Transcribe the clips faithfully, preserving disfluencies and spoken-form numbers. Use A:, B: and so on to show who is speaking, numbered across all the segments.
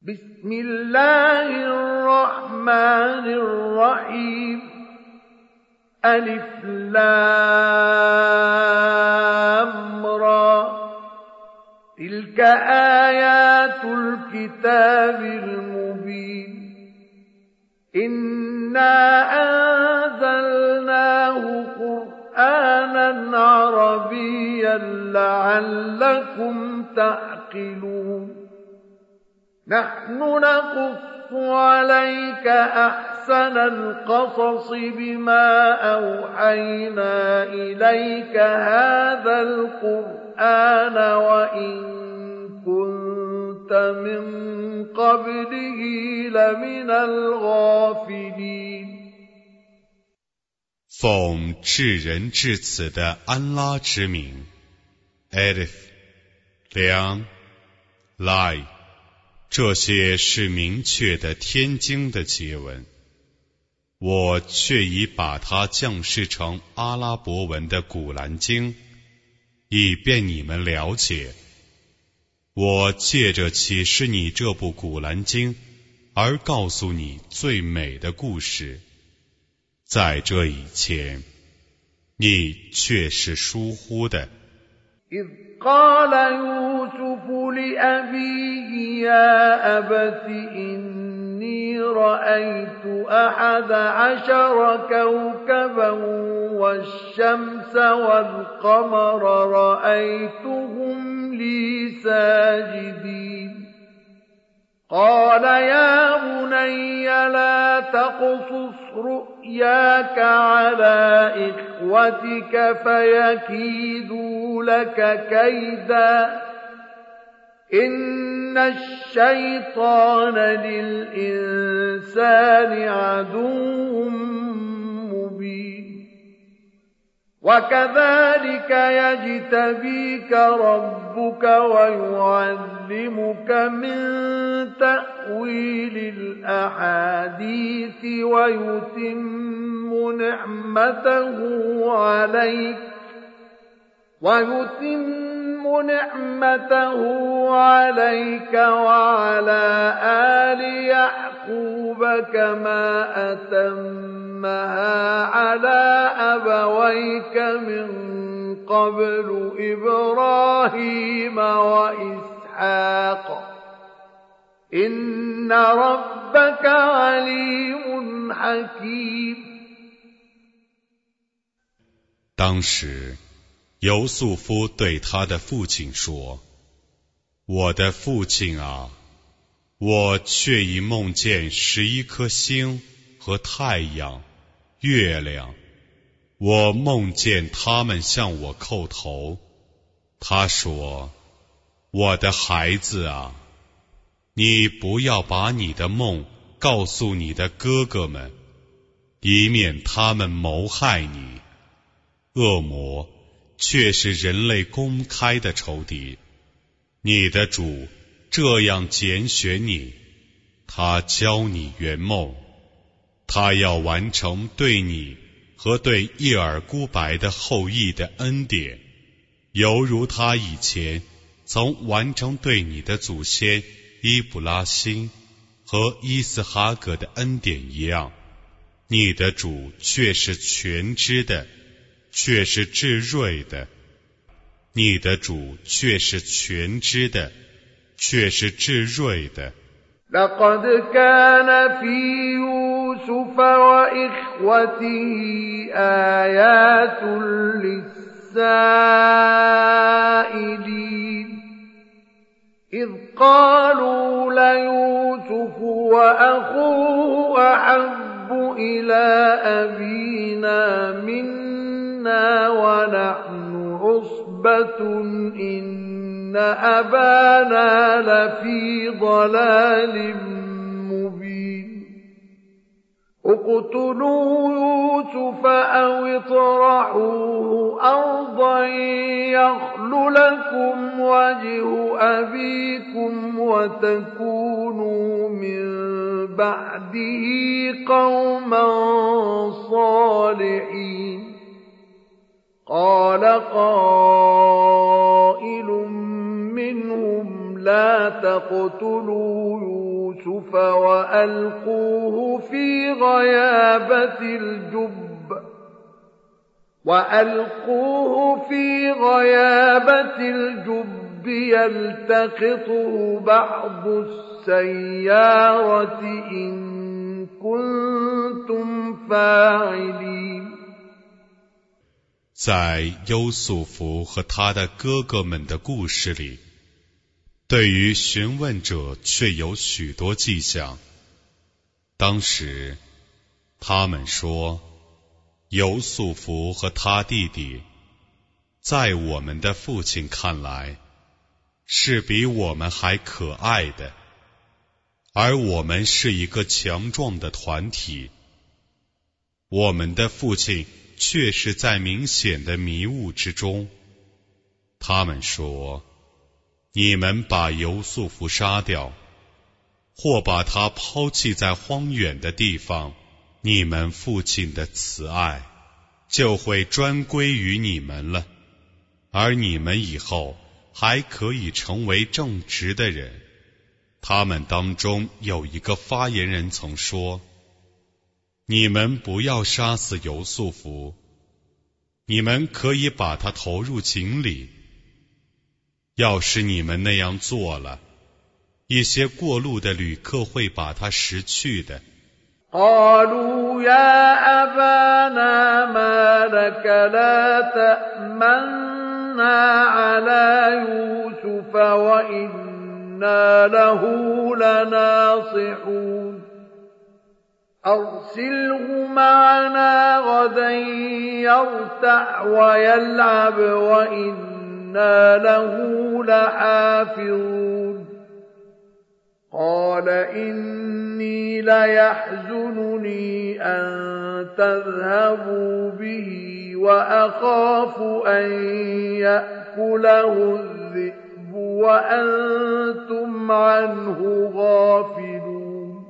A: بسم الله الرحمن الرحيم ألف لام را تلك آيات الكتاب المبين إنا أنزلناه قرآنا عربيا لعلكم تعقلون نحن نقص عليك أحسن القصص بما أوحينا إليك هذا القرآن وإن كنت من قبله لمن الغافلين
B: 奉至仁至慈的安拉之名 Alif Lam Lai，这些是明确的天经的结文，我却已把它降世成阿拉伯文的古兰经，以便你们了解。我借着启示你这部古兰经，而告诉你最美的故事。在这以前，你却是疏忽的。
A: قال يوسف لأبيه يا أبت إني رأيت أحد عشر كوكبا والشمس والقمر رأيتهم لي ساجدين قال يا بني لا تقصص رؤياك على إخوتك فيكيدوا لك كيدا إن الشيطان للإنسان عدو مبين وكذلك يجتبيك ربك ويعلمك من تأويل الأحاديث ويتم نعمته عليك ويتم نعمته عليك وعلى آل يعقوب كما أتمها على أبويك من قبل إبراهيم وإسحاق إن ربك عليم حكيم
B: 当时尤素夫对他的父亲说，我的父亲啊，我却已梦见十一颗星和太阳、月亮，我梦见他们向我叩头。他说，我的孩子啊，你不要把你的梦告诉你的哥哥们，以免他们谋害你。恶魔却是人类公开的仇敌。你的主这样拣选你，他教你圆梦，他要完成对你和对叶尔孤白的后裔的恩典，犹如他以前曾完成对你的祖先伊布拉辛和伊斯哈格的恩典一样。你的主却是全知的，却是至睿的。你的主却是全知的，却是至睿的。
A: لقد كان في يوسف وإخوته آيات للسائلين إذ قالوا ليوسف وأخوه أحب إلى أبينا منا ونحن عصبة إن أبانا لفي ضلال مبين اقتلوا يوسف أو اطرحوه أرضا يخل لكم وجه أبيكم وتكونوا من بعده قوما صالحين قال قائل منهم لا تقتلوا يوسف وألقوه في غيابة الجب وألقوه في غيابة الجب يلتقطه بعض السيارة إن كنتم فاعلين。
B: 在优素福和他的哥哥们的故事里，对于询问者却有许多迹象。当时，他们说，优素福和他弟弟，在我们的父亲看来，是比我们还可爱的，而我们是一个强壮的团体。我们的父亲却是在明显的迷雾之中。他们说，你们把尤素福杀掉，或把他抛弃在荒远的地方，你们父亲的慈爱就会专归于你们了，而你们以后还可以成为正直的人。他们当中有一个发言人曾说，你们不要杀死尤素福，你们可以把他投入井里。要是你们那样做了，一些过路的旅客会把他拾去的。
A: قالوا يا أبانا ما لك لا تأمنا على يوسف وإنا له لناصحون أرسله معنا غدا يرتع ويلعب وإنا له لحافظون قال إني ليحزنني أن تذهبوا به وأخاف أن يأكله الذئب وأنتم عنه غافلون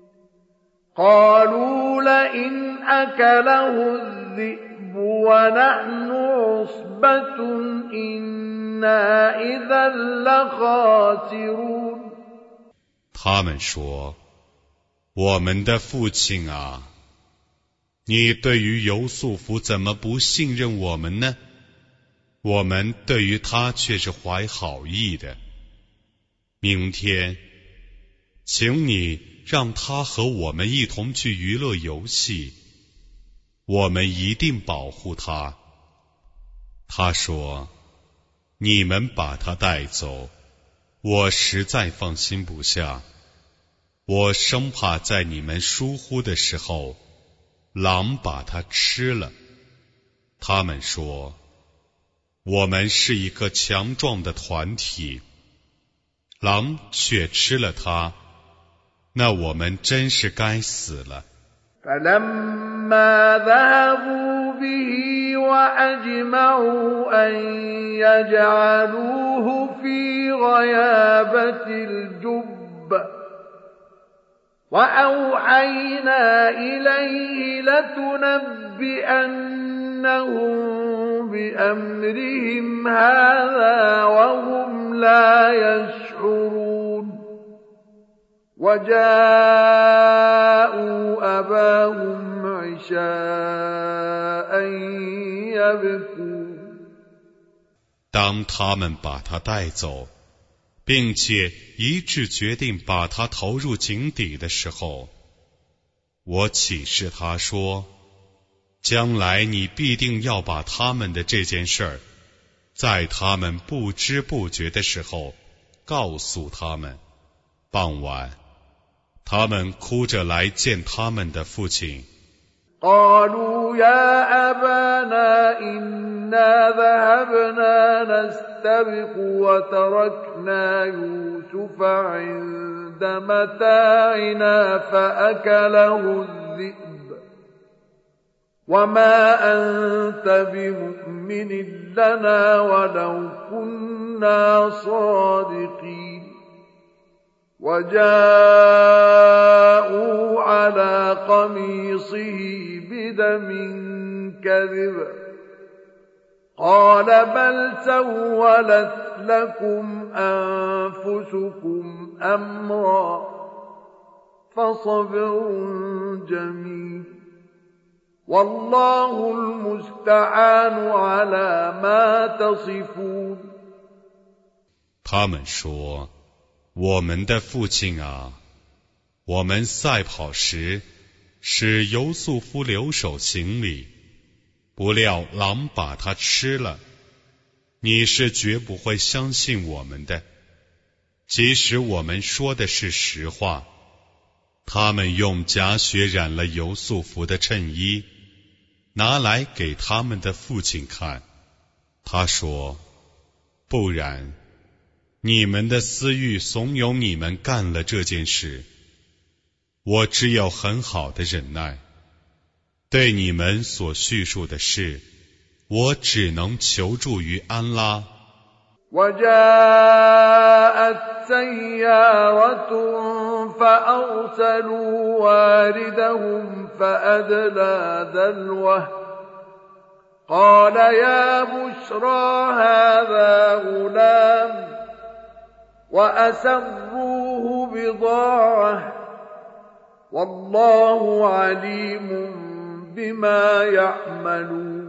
A: قالوا لئن أكله الذئب ونحن عصبة إنا إذا لخاسرون。
B: 他们说，我们的父亲啊，你对于尤素福怎么不信任我们呢？我们对于他却是怀好意的。明天，请你让他和我们一同去娱乐游戏，我们一定保护他。他说，你们把他带走，我实在放心不下，我生怕在你们疏忽的时候，狼把它吃了。他们说，我们是一个强壮的团体，狼却吃了它，那我们真是该死了。
A: فلما ذهبوا به وأجمعوا أن يجعلوه في غيابة الجب وأوحينا إليه لتنبئنهم بأمرهم هذا وهم لا يشعرون وجاءوا أباهم عشاء يبكون。
B: 当他们把他带走，并且一致决定把他投入井底的时候，我启示他说，将来你必定要把他们的这件事儿，在他们不知不觉的时候告诉他们。傍晚，他们哭着来见他们的父亲。
A: قالوا يا أبانا إنا ذهبنا نستبق وتركنا يوسف عند متاعنا فأكله الذئب وما أنت بمؤمن لنا ولو كنا صادقين وجاءوا على قميصه بدم كذب قال بل سولت لكم أنفسكم أمرا فصبر جميل والله المستعان على ما تصفون。
B: 他们说：“我们的父亲啊，我们赛跑时，使尤素夫留守行李，不料狼把他吃了。你是绝不会相信我们的，即使我们说的是实话。”他们用假血染了尤素夫的衬衣，拿来给他们的父亲看。他说：“不然，你们的私欲怂恿你们干了这件事。我只有很好的忍耐，对你们所叙述的事，我只能求助于安拉。”
A: وجاءت سيارة فأرسلوا واردهم فأدلى دلوه قال يا بشرى هذا غلام وأسروه بضاعة والله عليم بما يعملون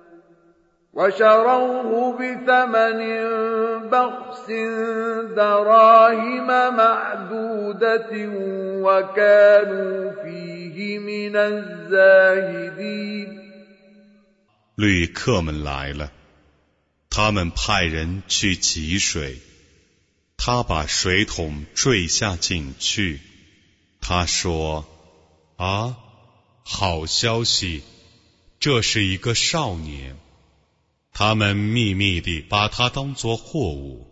A: وشروه بثمن بخس دراهم معدودة وكانوا فيه من الزاهدين。
B: 旅客们来了，他们派人去汲水，他把水桶坠下井去。他说：“啊，好消息，这是一个少年。”他们秘密地把他当作货物。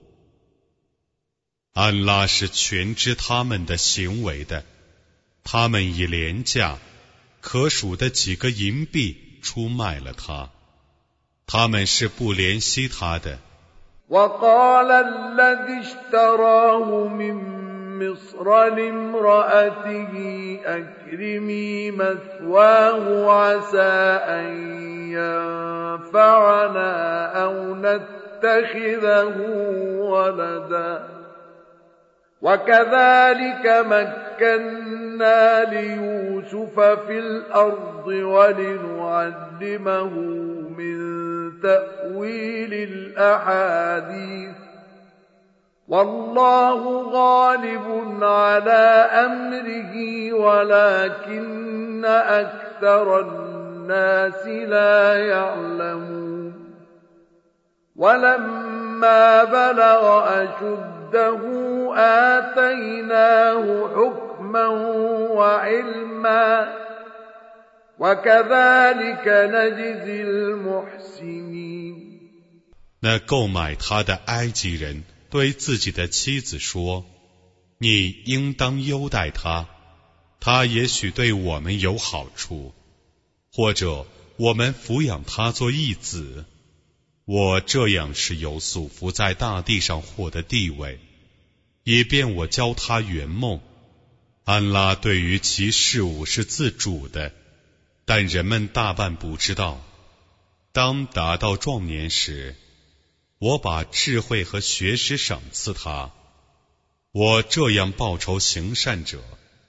B: 安拉是全知他们的行为的，他们以廉价可数的几个银币出卖了他，他们是不怜惜他的。
A: وقال الذي اشتراه من مصر لامرأته أكرمي مثواه عسى أن ينفعنا أو نتخذه ولدا وكذلك مكنا ليوسف في الأرض ولنعلمه من تأويل الأحاديث والله غالب على أمره ولكن أكثر الناس لا يعلمون ولما بلغ أشده آتيناه حكما وعلما وكذلك نجزي المحسنين。
B: 那购买他的埃及人对自己的妻子说：“你应当优待他，他也许对我们有好处，或者我们抚养他做义子。我这样是由素福在大地上获得地位，以便我教他圆梦。安拉对于其事物是自主的，但人们大半不知道。当达到壮年时，我把智慧和学识赏赐他，我这样报酬行善者。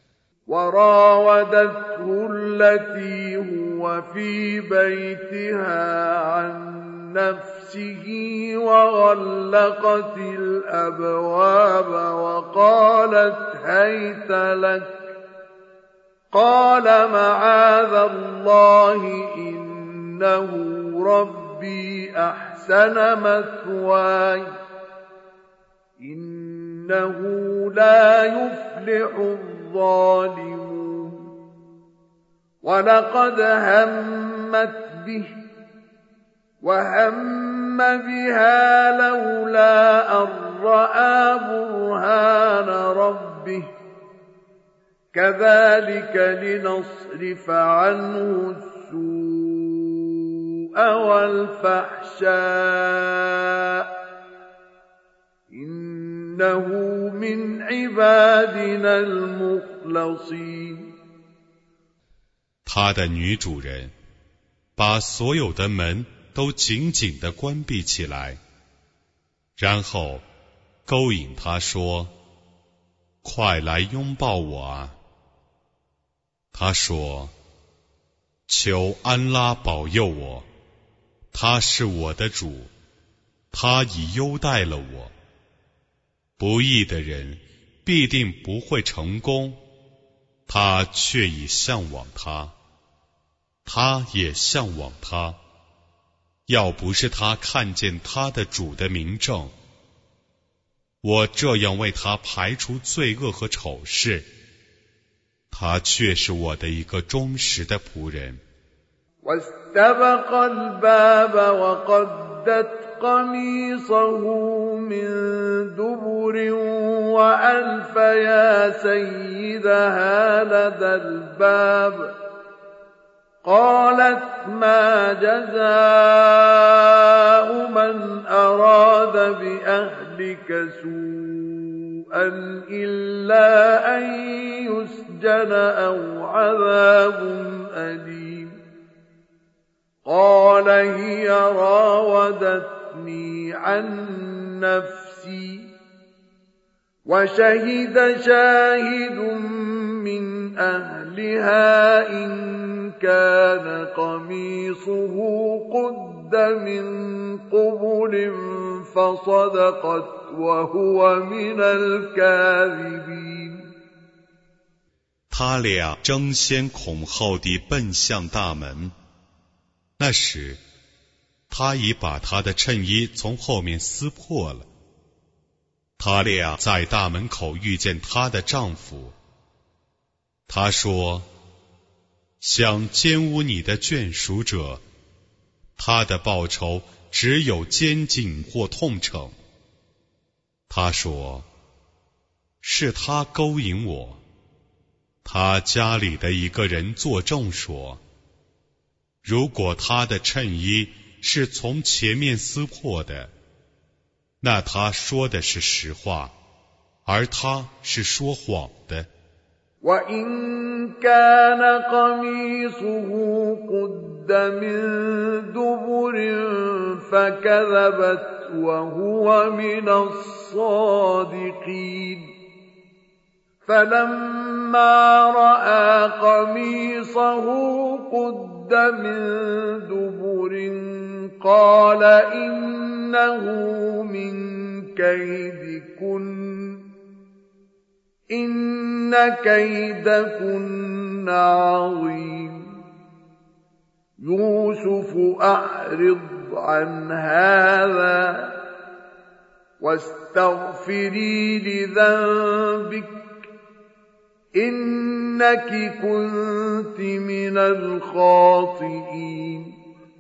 A: وراودته التي هو في بيتها عن نفسه وغلقت الأبواب وقالت هيت لك قال معاذ الله إنه ربي أحسن مثواي إنه لا يفلح الظالمون ولقد همت به وهم بها لولا أن رأى برهان ربه كذلك لنصرف عنه السوء والفحشاء إنه من عبادنا المخلصين。
B: 他的女主人把所有的门都紧紧地关闭起来， 然后勾引他说：快来拥抱我啊！他说：求安拉保佑我，他是我的主，他已优待了我。不义的人必定不会成功，他却已向往他，他也向往他。要不是他看见他的主的明证，我这样为他排除罪恶和丑事，他却是我的一个忠实的仆人。
A: واستبق الباب وقدت قميصه من دبر وألف يا سيدها لدى الباب قالت ما جزاء من أراد بأهلك سوءا إلا أن يسجن أو عذاب أليم قال هي راودتني عن نفسي وشهد شاهد من أهلها إن كان قميصه قد من قبل فصدقت وهو من الكاذبين
B: 他俩争先恐后地奔向大门，那时他已把他的衬衣从后面撕破了。他俩在大门口遇见她的丈夫，他说：想奸污你的眷属者，他的报酬只有监禁或痛惩。他说：是他勾引我。他家里的一个人作证说，如果他的衬衣是从前面撕破的，那他说的是实话，而他是说谎的。
A: وَإِن كَانَ قَمِيصُهُ قُدَّ مِن دُبُرٍ فَكَذَبَتْ وَهُوَ مِنَ الصَّادِقِينَ فَلَمَّا رَأَىٰ قَمِيصَهُ قُدَّ مِن دُبُرٍ قَالَ إِنَّهُ مِن كَيْدِكُنَّ إِنَّ كَيْدَكُنَّ عَظِيمٌ يوسف أعرض عن هذا واستغفري لذنبك إنك كنت من الخاطئين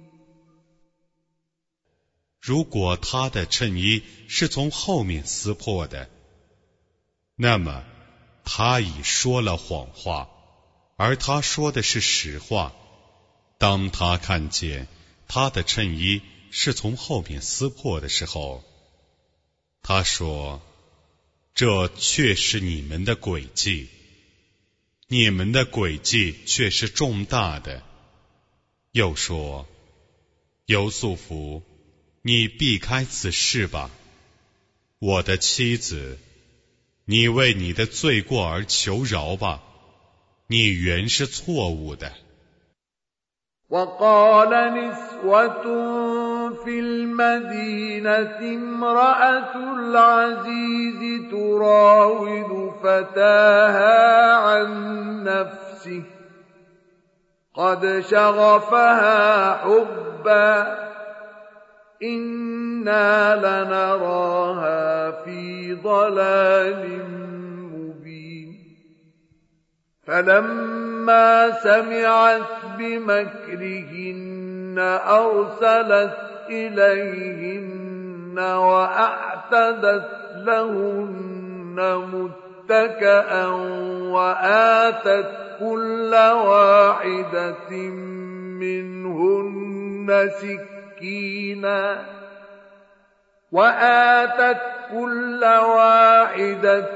B: 如果他的衬衣是从后面撕破的，那么他已说了谎话，而他说的是实话。当他看见他的衬衣是从后面撕破的时候，他说：这却是你们的诡计，你们的诡计却是重大的。又说：尤素弗，你避开此事吧，我的妻子，你为你的罪过而求饶吧，你原是错误的。
A: وقال نسوة في المدينة امرأة العزيز تراود فتاها عن نفسه قد شغفها حبا إنا لنراها في ضلال مبين فلما سمعت بمكرهن أرسلت إليهن وأعتدت لهن متكئا وآتت كل واحدة منهن سكينا وآتت كل واحدة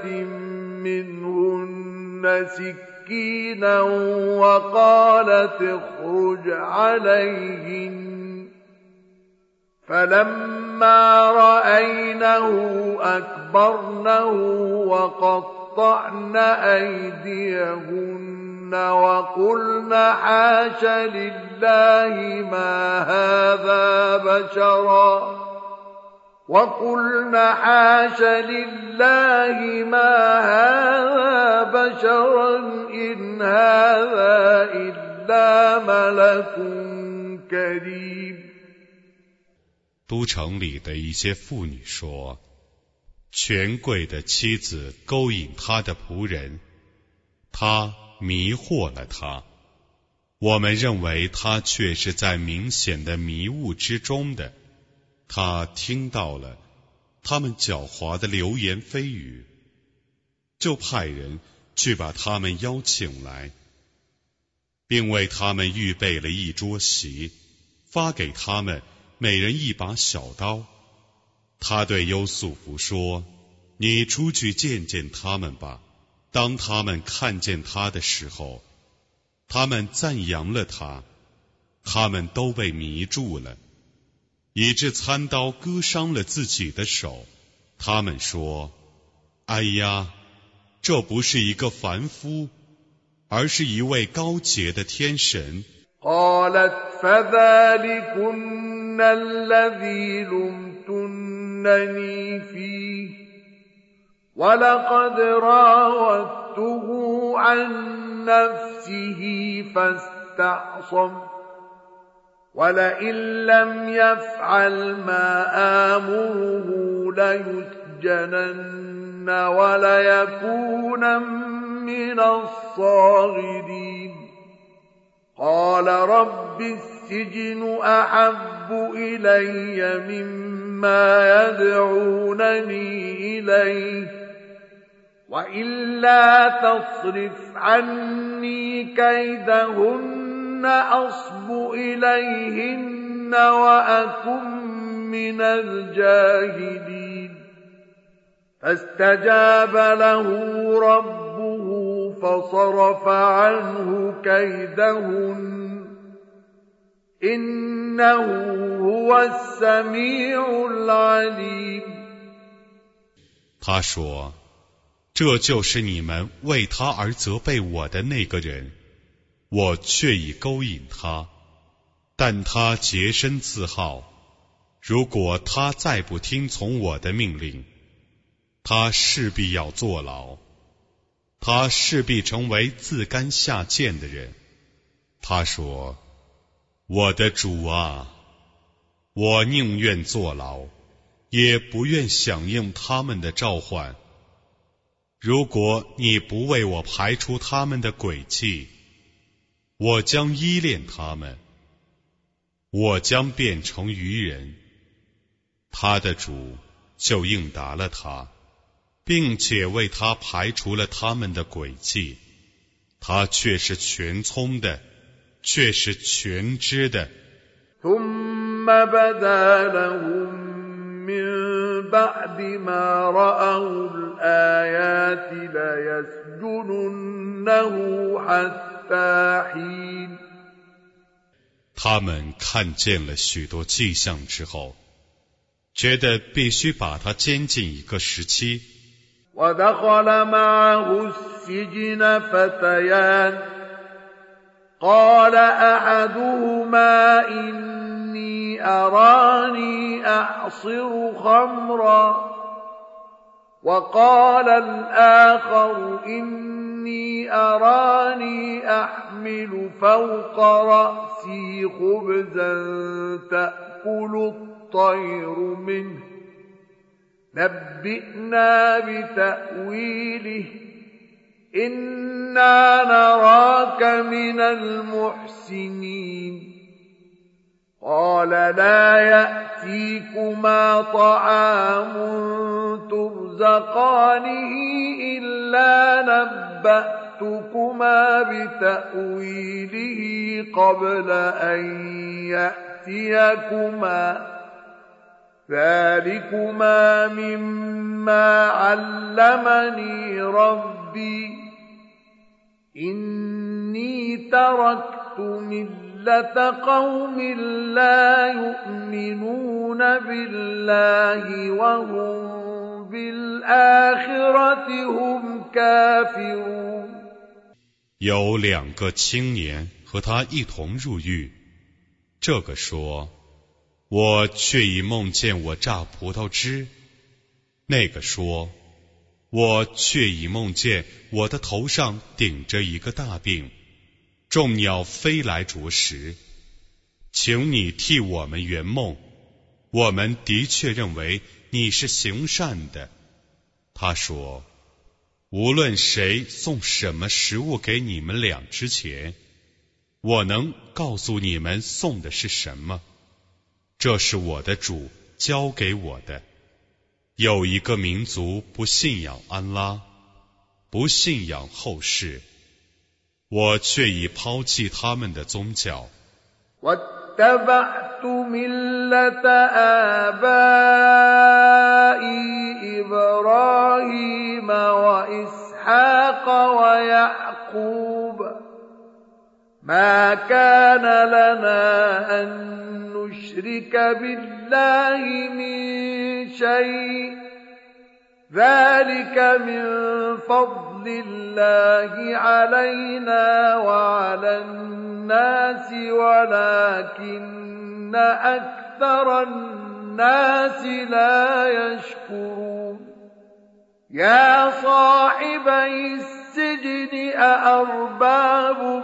A: منهن سكينا وقالت اخرج عليهن فلما رأينه أكبرنه وقطعن أيديهن وقلن حاش لله ما هذا بشرا وقلن حاش لله ما هذا بشرا إن هذا إلا ملك كريم。
B: 都城里的一些妇女说，权贵的妻子勾引他的仆人，他迷惑了他。我们认为他却是在明显的迷雾之中的。他听到了他们狡猾的流言蜚语，就派人去把他们邀请来，并为他们预备了一桌席，发给他们每人一把小刀。他对优素福说，你出去见见他们吧。当他们看见他的时候，他们赞扬了他，他们都被迷住了，以致餐刀割伤了自己的手。他们说，哎呀，这不是一个凡夫，而是一位高洁的天神。
A: قالت فذلكن الذي لمتنني فيه ولقد راودته عن نفسه فاستعصم ولئن لم يفعل ما آمره ليسجنن وليكون من الصاغرين. قال رب السجن أحب إلي مما يدعونني إليه وإلا تصرف عني كيدهن أصب إليهن وأكن من الجاهلين. فاستجاب له ربه فصرف عنه كيدهن إنه هو السميع العليم.
B: 他说，这就是你们为他而责备我的那个人，我却已勾引他，但他洁身自好。如果他再不听从我的命令，他势必要坐牢，他势必成为自甘下贱的人。他说，我的主啊，我宁愿坐牢，也不愿响应他们的召唤。如果你不为我排除他们的诡计，我将依恋他们，我将变成愚人。他的主就应答了他，并且为他排除了他们的诡计。他却是全聪的，却是全知的。
A: ثم بدا لهم من بعد ما رأوا الآيات ليسجننه حتى حين.
B: 他们看见了许多迹象之后，觉得必须把他监禁一个时期。
A: ودخل معه السجن فتيان قال أحدهما إني أراني أعصر خمرا وقال الآخر إني أراني أحمل فوق رأسي خبزا تأكل الطير منه نبئنا بتأويله إنا نراك من المحسنين. قال لا يأتيكما طعام ترزقانه إلا نبأتكما بتأويله قبل أن يأتيكما ذلكما مما علمني ربي إني تركت ملة ملة قوم لا يؤمنون بالله وهم بالآخرة هم كافرون。
B: 有两个青年和他一同入狱，这个说：“我却已梦见我榨葡萄汁。”那个说：“我却已梦见我的头上顶着一个大病，众鸟飞来啄食。请你替我们圆梦，我们的确认为你是行善的。”他说：“无论谁送什么食物给你们俩之前，我能告诉你们送的是什么？这是我的主交给我的。有一个民族不信仰安拉，不信仰后世，我却已抛弃他们的宗教。
A: واتبعت ملة آبائي إبراهيم وإسحاق ويعقوب ما كان لنا أن نشرك بالله من شيء ذلك من فضل الله علينا وعلى الناس ولكن أكثر الناس لا يشكرون يا صاحبي السجن أأرباب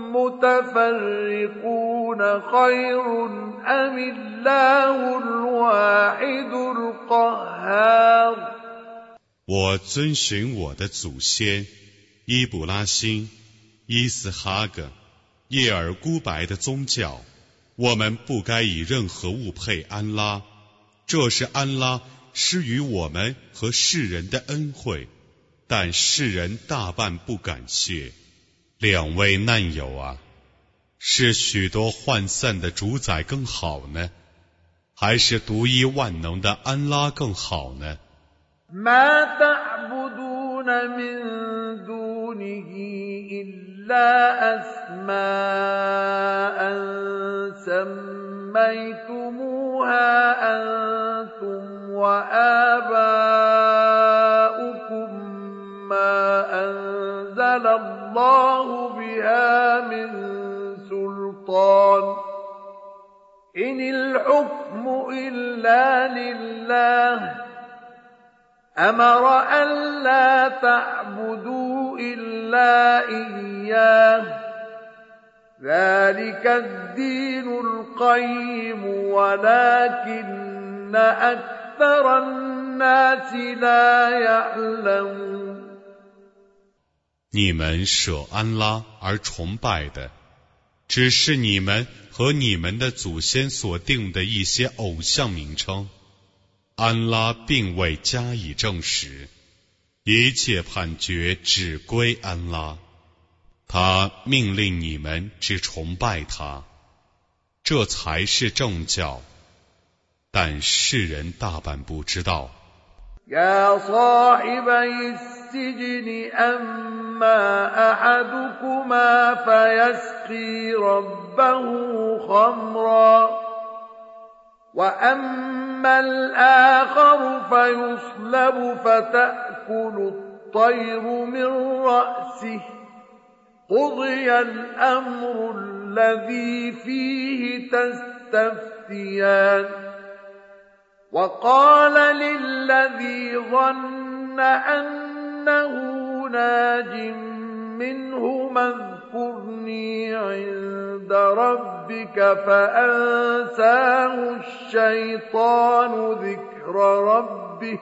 A: متفرقون خير أم الله الواحد القهار。
B: 我遵循我的祖先伊卜拉欣、伊斯哈格、叶尔孤白的宗教，我们不该以任何物配安拉，这是安拉施予我们和世人的恩惠，但世人大半不感谢。两位难友啊，是许多涣散的主宰更好呢，还是独一万能的安拉更好呢
A: ？ما تعبدون من دونه إلا أسماء سميتموها أنتم وآباؤكم ما أنزل الله بها من سلطان إن الحكم إلا لله أمر ألا تعبدوا إلا إياه ذلك الدين القيم ولكن أكثر الناس لا يعلمون。
B: 你们舍安拉而崇拜的，只是你们和你们的祖先所定的一些偶像名称。安拉并未加以证实，一切判决只归安拉，他命令你们只崇拜他，这才是正教，但世人大半不知道。
A: يا صاحبي السجن أما أحدكما فيسقي ربه خمرا وأما الآخر فيصلب فتأكل الطير من رأسه قضي الأمر الذي فيه تستفتيان وقال للذي ظن أنه ناج منهما اذكرني عند ربك فأنساه الشيطان ذكر ربه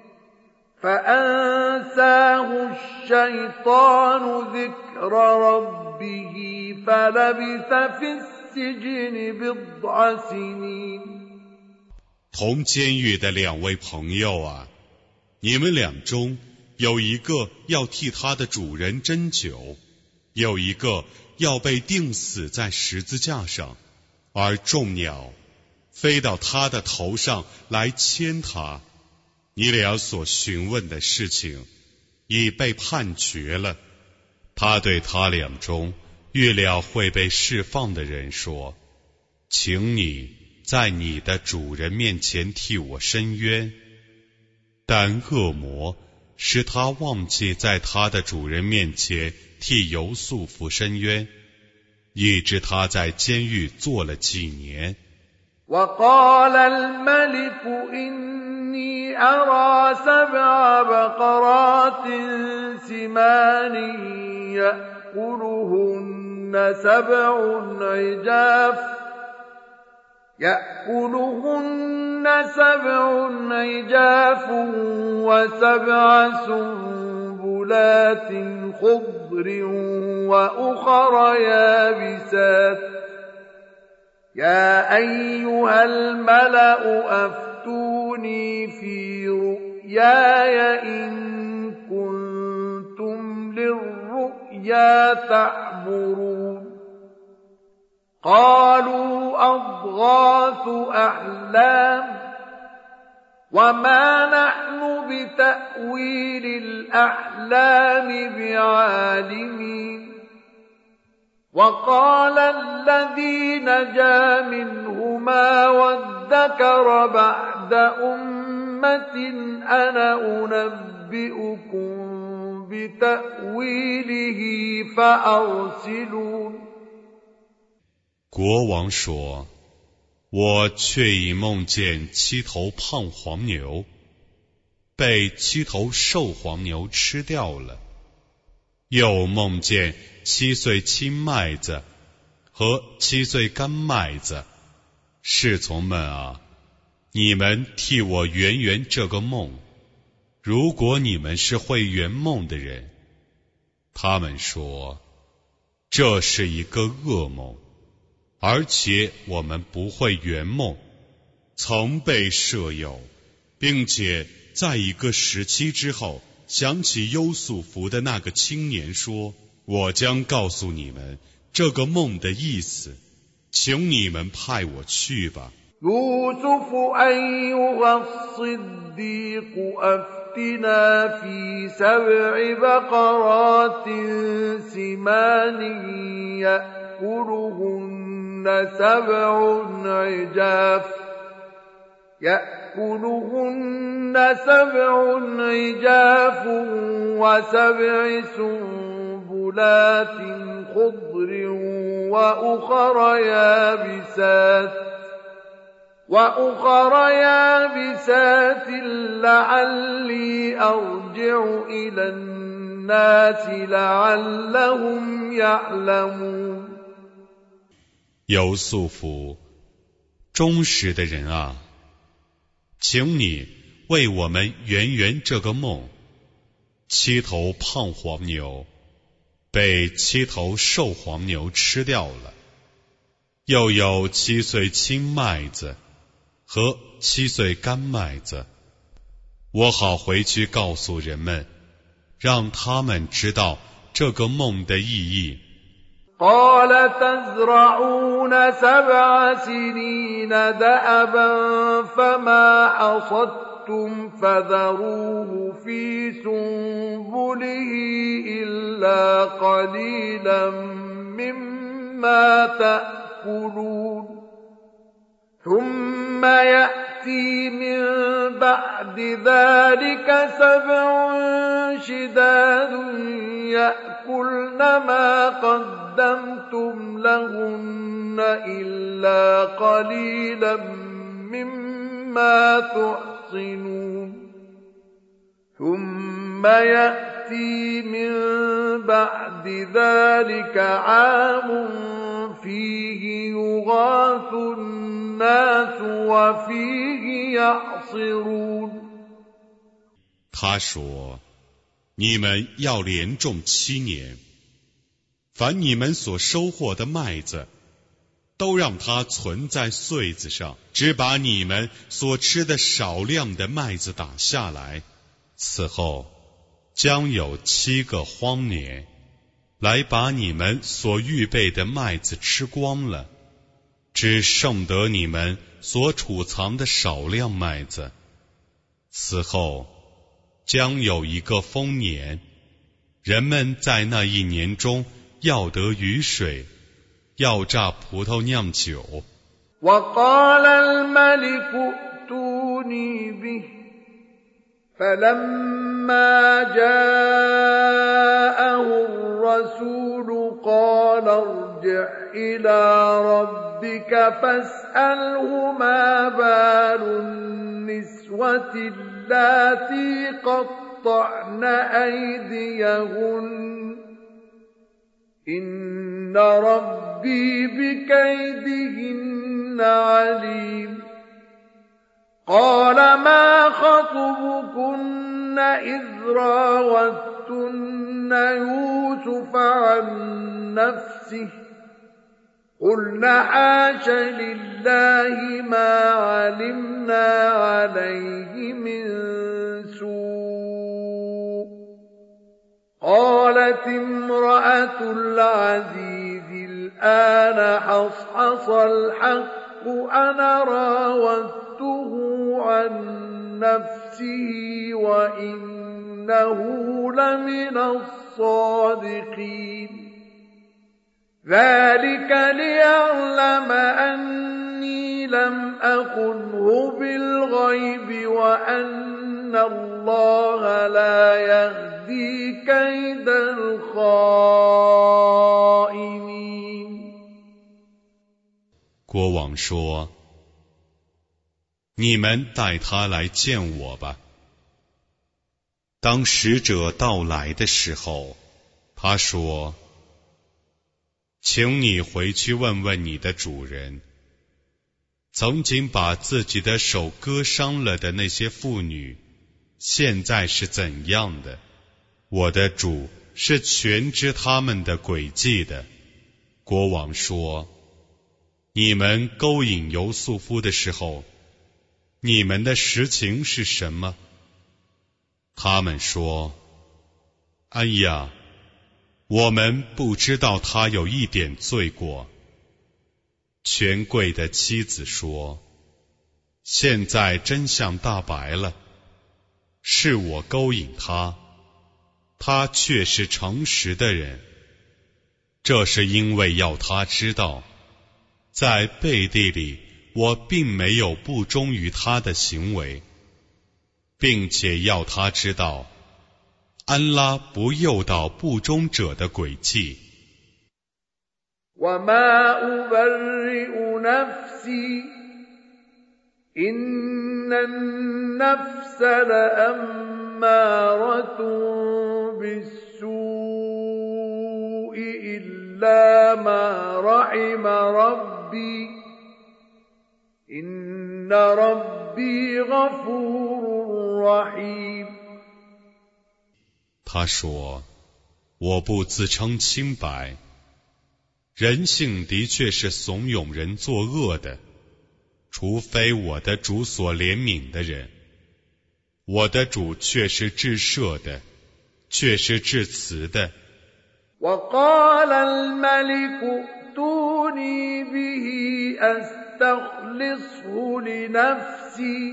A: فأنساه الشيطان ذكر ربه فلبث في السجن بضع سنين。
B: 同监狱的两位朋友啊，你们俩中有一个要替他的主人斟酒，有一个要被钉死在十字架上，而众鸟飞到他的头上来牵他。你俩所询问的事情已被判决了，他对他俩中预料会被释放的人说，请你在你的主人面前替我伸冤。但恶魔使他忘记在他的主人面前替尤素夫伸冤，以致他在监狱坐了几年。
A: وقال الملك إني أرى سبع بقرات سمان يأكلهن سبع عجاف يأكلهن سبع عجاف وسبع سنبلات خضر وأخر يابسات يا أيها الملأ أفتوني في رؤياي إن كنتم للرؤيا تعبرون قالوا أضغاث أحلام وما نحن بتأويل الأحلام بعالمين وقال الذي نجا منهما وادكر بعد أمة أنا أنبئكم بتأويله فأرسلون
B: 国王说，我却已梦见七头胖黄牛被七头瘦黄牛吃掉了，又梦见七穗青麦子和七穗干麦子。侍从们啊，你们替我圆圆这个梦，如果你们是会圆梦的人。他们说，这是一个噩梦，而且我们不会圆梦，曾被舍友，并且在一个时期之后想起优素福的那个青年说，我将告诉你们这个梦的意思，请你们派我去吧。
A: يوسف أيها الصديق أفتنا في سبع بقرات سمان يأكلهن سبع عجاف يأكلهن سبع عجاف وسبع سنبلات خضر وأخر يابسات وأخر يابسات لعلي أرجع إلى الناس لعلهم يعلمون
B: 尤素福，忠实的人啊，请你为我们圆圆这个梦。七头胖黄牛被七头瘦黄牛吃掉了，又有七穗青麦子和七穗干麦子，我好回去告诉人们，让他们知道这个梦的意义。
A: قال تزرعون سبع سنين دأبا فما حصدتم فذروه في سنبله إلا قليلا مما تأكلون ثم يأتي من بعد ذلك سبع شداد يأكلن ما قدمتم لهن إلا قليلا مما تحصنون ثم يأتي من بعد ذلك عام فيه يغاث الناس وفيه يعصرون
B: 他说，你们要连种七年，凡你们所收获的麦子，都让它存在穗子上，只把你们所吃的少量的麦子打下来。此后将有七个荒年，来把你们所预备的麦子吃光了，只剩得你们所储藏的少量麦子。此后将有一个丰年，人们在那一年中要得雨水，要榨葡萄酿酒。
A: وقال الملك ائتوني به فلما جاءه الرسول قال ارجع إلى ربك فاسأله ما بال النسوة اللاتي قطعن أيديهن إن ربي بكيدهن عليم قال ما خطبكن إذ راوتن يوسف عن نفسه قلنا حاش لله ما علمنا عليه من سوء قالت امرأة العزيز الآن حصحص الحق أنا راودته عن نفسه وإنه لمن الصادقين ذلك ليعلم أني لم أخنه بالغيب وأن الله لا يهدي كيد الخائنين。
B: 国王说：“你们带他来见我吧。”当使者到来的时候，他说：“请你回去问问你的主人，曾经把自己的手割伤了的那些妇女，现在是怎样的？我的主是全知他们的诡计的。”国王说：“你们勾引尤素夫的时候，你们的实情是什么？”他们说：“哎呀，我们不知道他有一点罪过。”权贵的妻子说：“现在真相大白了，是我勾引他，他却是诚实的人。这是因为要他知道，在背地里我并没有不忠于他的行为，并且要他知道，安拉不诱导不忠者的诡计。
A: وما أبرئ نفسي إن النفس لأمارة بالسوء إلا ما رحم ربي إن ربي غفور رحيم。
B: 他说：“我不自称清白。人性的确是怂恿人作恶的，除非我的主所怜悯的人。我的主却是至赦的，却是至慈的。”
A: وقال الملك ائتوني به أستخلصه لنفسي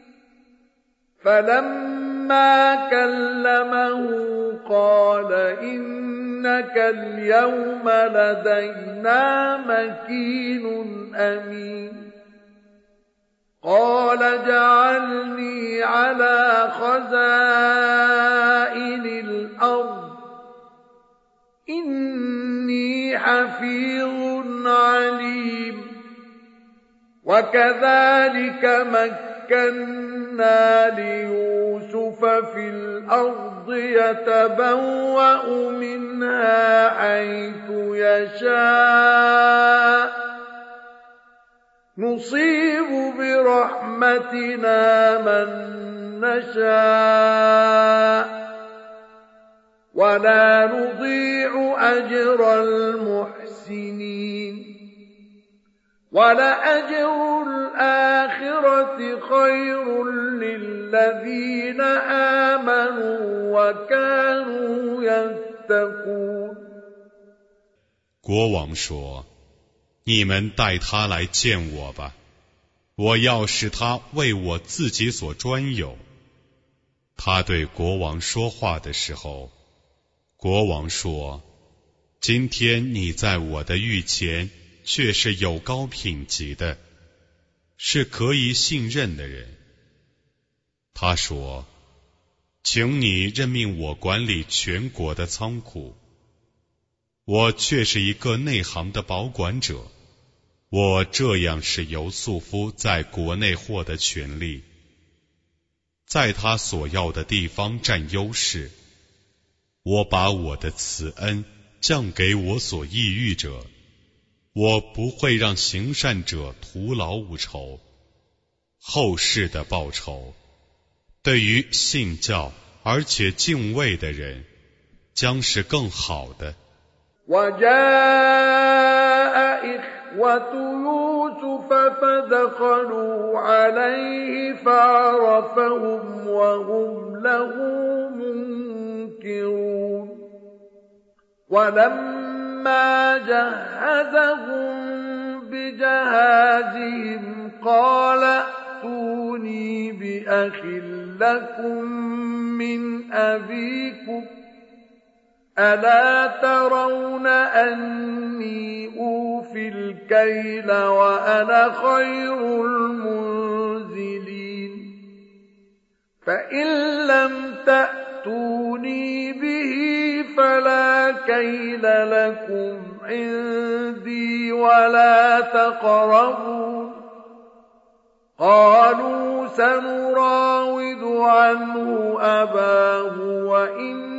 A: فلما كلمه قال إنك اليوم لدينا مكين أمين قال اجعلني على خزائن الأرض إني حفيظ عليم وكذلك مكنا ليوسف في الأرض يتبوأ منها حيث يشاء نصيب برحمتنا من نشاء ولا نضيع أجر المحسنين ولأجر الآخرة خير للذين آمنوا وكانوا يتقون。
B: 国王说：“你们带他来见我吧，我要使他为我自己所专有。”他对国王说话的时候，国王说：“ 今天你在我的御前却是有高品级的，是可以信任的人。他说，请你任命我管理全国的仓库，我却是一个内行的保管者，我这样使尤素夫在国内获得权利，在他所要的地方占优势。我把我的慈恩降给我所抑郁者，我不会让行善者徒劳无酬。后世的报酬，对于信教而且敬畏的人，将是更好的。
A: إخوة يوسف فدخلوا عليه فعرفهم وهم له منكرون ولما جهزهم بجهازهم قال ائتوني بأخ لكم من أبيكم ألا ترون أني أوفي الكيل وأنا خير المنزلين فإن لم تأتوني به فلا كيل لكم عندي ولا تقربون قالوا سنراود عنه أباه وإن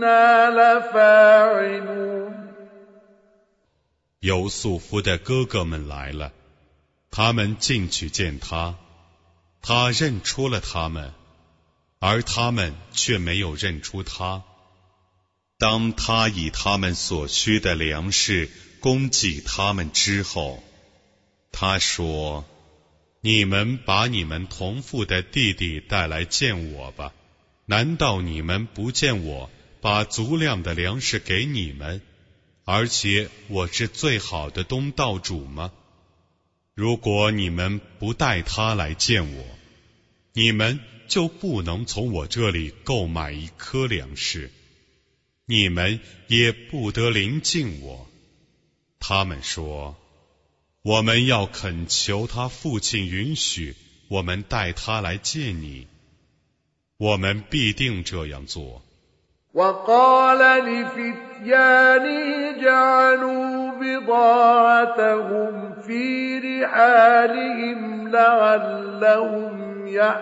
B: 尤素夫的哥哥们来了，他们进去见他，他认出了他们，而他们却没有认出他。当他以他们所需的粮食供给他们之后，他说：你们把你们同父的弟弟带来见我吧，难道你们不见我把足量的粮食给你们，而且我是最好的东道主吗？如果你们不带他来见我，你们就不能从我这里购买一颗粮食，你们也不得临近我。他们说，我们要恳求他父亲允许我们带他来见你，我们必定这样做。
A: وقال لفتيانه جعلوا بضاعتهم في رحالهم لعلهم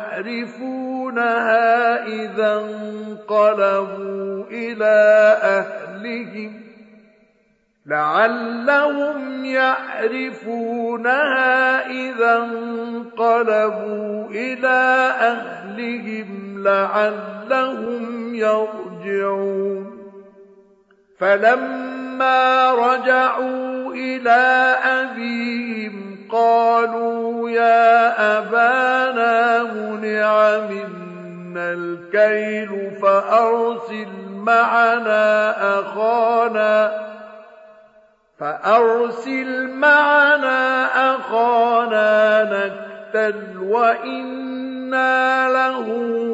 A: يعرفونها إذا انقلبوا إلى أهلهم لعلهم يعرفونها إذا انقلبوا إلى أهلهم لعلهم يرجعون فلما رجعوا إلى أبيهم قالوا يا أبانا منع منا الكيل فأرسل معنا أخانا فأرسل معنا أخانا نكتل وإنا له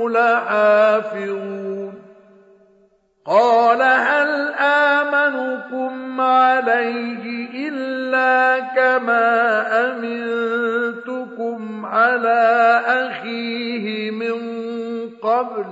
A: لحافظون قال هل آمنكم عليه إلا كما أمنتكم على أخيه من قبل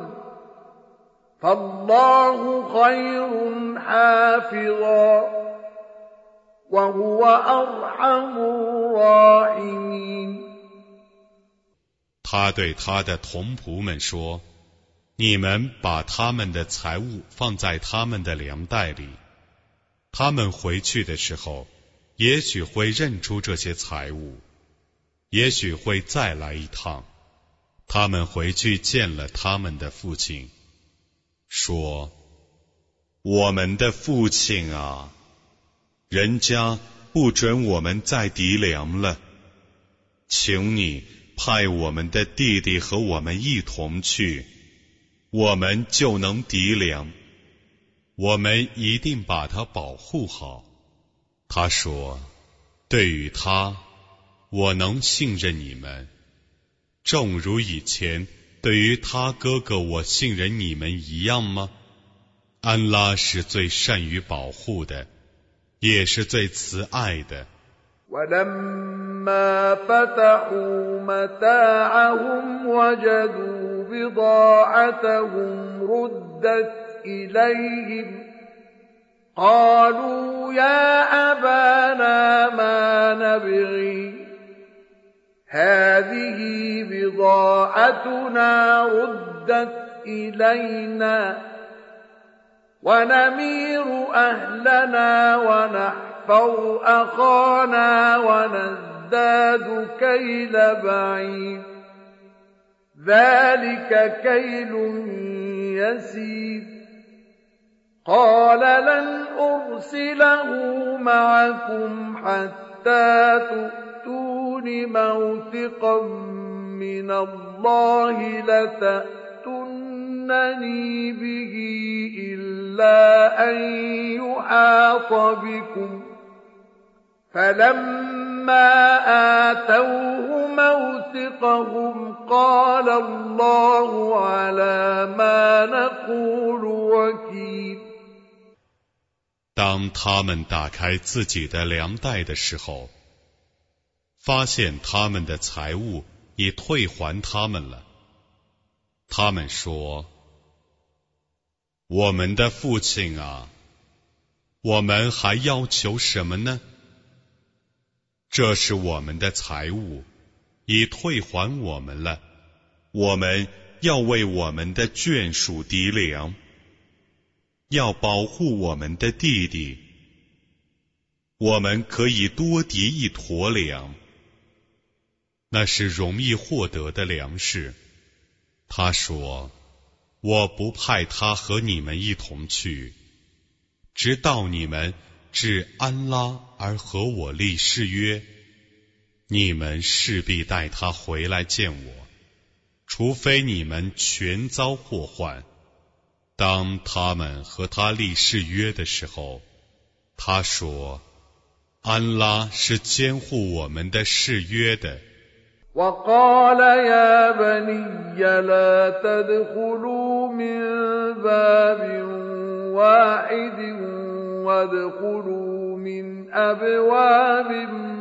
A: فالله خير حافظا وهو أرحم الراحمين。
B: 他对他的同仆们说，你们把他们的财物放在他们的粮袋里，他们回去的时候，也许会认出这些财物，也许会再来一趟。他们回去见了他们的父亲，说，我们的父亲啊，人家不准我们再籴粮了，请你派我们的弟弟和我们一同去，我们就能籴粮，我们一定把他保护好。他说，对于他，我能信任你们，正如以前对于他哥哥我信任你们一样吗？安拉是最善于保护的。 也是最慈爱的。
A: ولما فتحوا متاعهم وجدوا بضاعتهم ردت إليهم قالوا يا أبانا ما نبغي هذه بضاعتنا ردت إلينا ونمير أهلنا ونحفظ أخانا ونزداد كيل بعير ذلك كيل يسير قال لن أرسله معكم حتى تؤتون موثقا من الله لتأتونني به إلا أن يحاط بكم فلما آتوه موثقهم قال الله على ما نقول وكيل
B: 当他们打开自己的粮袋的时候，发现他们的财物已退还他们了。他们说：“我们的父亲啊，我们还要求什么呢？这是我们的财物，已退还我们了。我们要为我们的眷属籴粮，要保护我们的弟弟。我们可以多籴一砣粮，那是容易获得的粮食。”他说：“我不派他和你们一同去，直到你们至安拉而和我立誓约，你们势必带他回来见我，除非你们全遭祸患。”当他们和他立誓约的时候，他说：“安拉是监护我们的誓约的。”
A: وقال يا بني لا تدخلوا من باب واحد وادخلوا من أبواب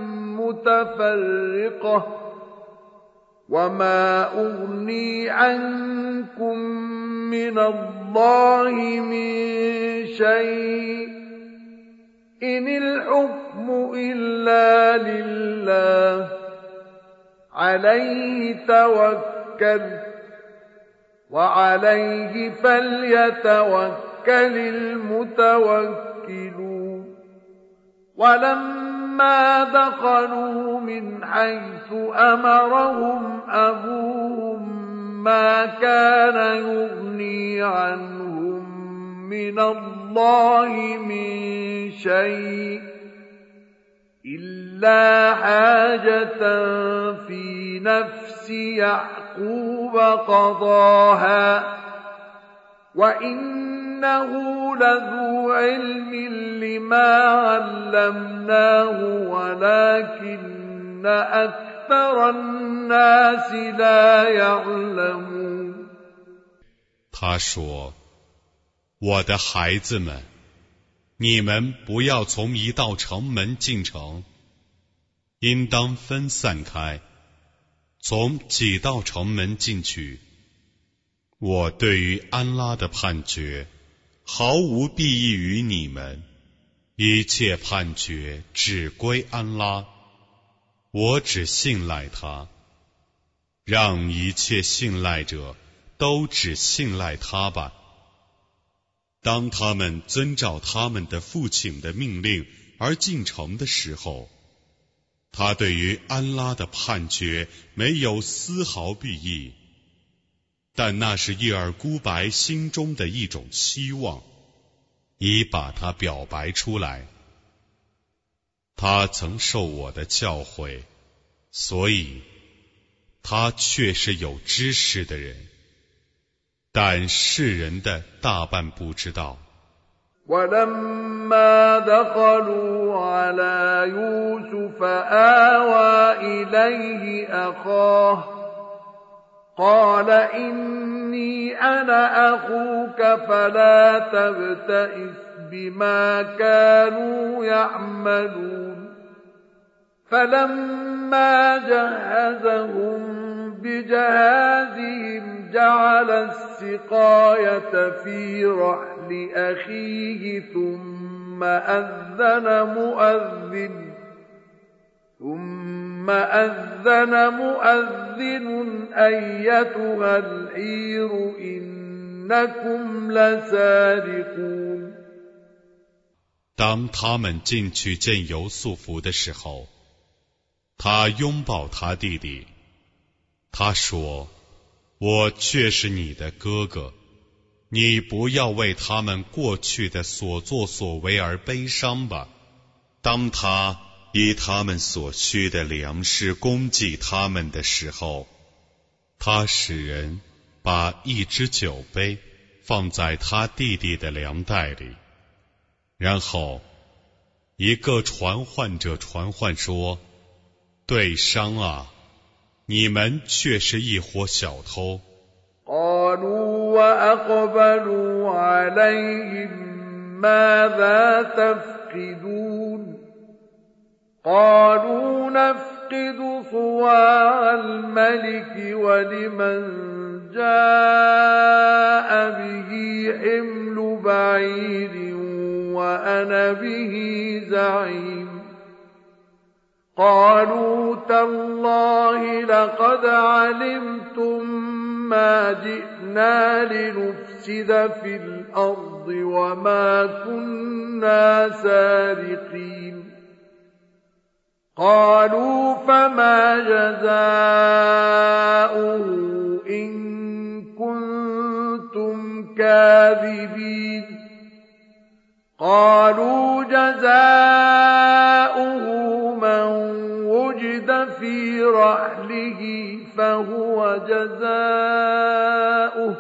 A: متفرقة وما أغني عنكم من الله من شيء إن الحكم إلا لله عليه توكل وعليه فليتوكل المتوكلون ولما دخلوا من حيث أمرهم أبوهم ما كان يغني عنهم من الله من شيء إلا حاجة في نفس يعقوب قضاها وإنه لذو علم لما علمناه ولكن أكثر الناس لا يعلمون
B: 他说：“我的孩子们，你们不要从一道城门进城，应当分散开，从几道城门进去。我对于安拉的判决毫无裨益于你们，一切判决只归安拉，我只信赖他，让一切信赖者都只信赖他吧。”当他们遵照他们的父亲的命令而进城的时候，他对于安拉的判决没有丝毫裨益，但那是叶尔孤白心中的一种希望，已把它表白出来。他曾受我的教诲，所以他却是有知识的人。但世人的大半不知道。
A: ولما دخلوا على يوسف آوى إليه أخاه قال إني أنا أخوك فلا تبتئس بما كانوا يعملون فلما جهزهم بجهازهم جعل السقاية في رحل أخيه ثم أذن مؤذن ثم أذن مؤذن أيتها العير إنكم لسارقون
B: 当他们进去见尤素弗的时候，他拥抱他弟弟，他说：“我却是你的哥哥，你不要为他们过去的所作所为而悲伤吧。”当他以他们所需的粮食供给他们的时候，他使人把一只酒杯放在他弟弟的粮袋里，然后一个传唤者传唤说：“对商啊，你们却是一伙小偷。”
A: قالوا وأقبلوا عليهم ماذا تفقدون قالوا نفقد صواع الملك ولمن جاء به حمل بعير وأنا به زعيم قالوا تالله لقد علمتم ما جئنا لنفسد في الأرض وما كنا سارقين قالوا فما جزاؤه إن كنتم كاذبين قالوا جزاؤه من وجد في رحله فهو جزاؤه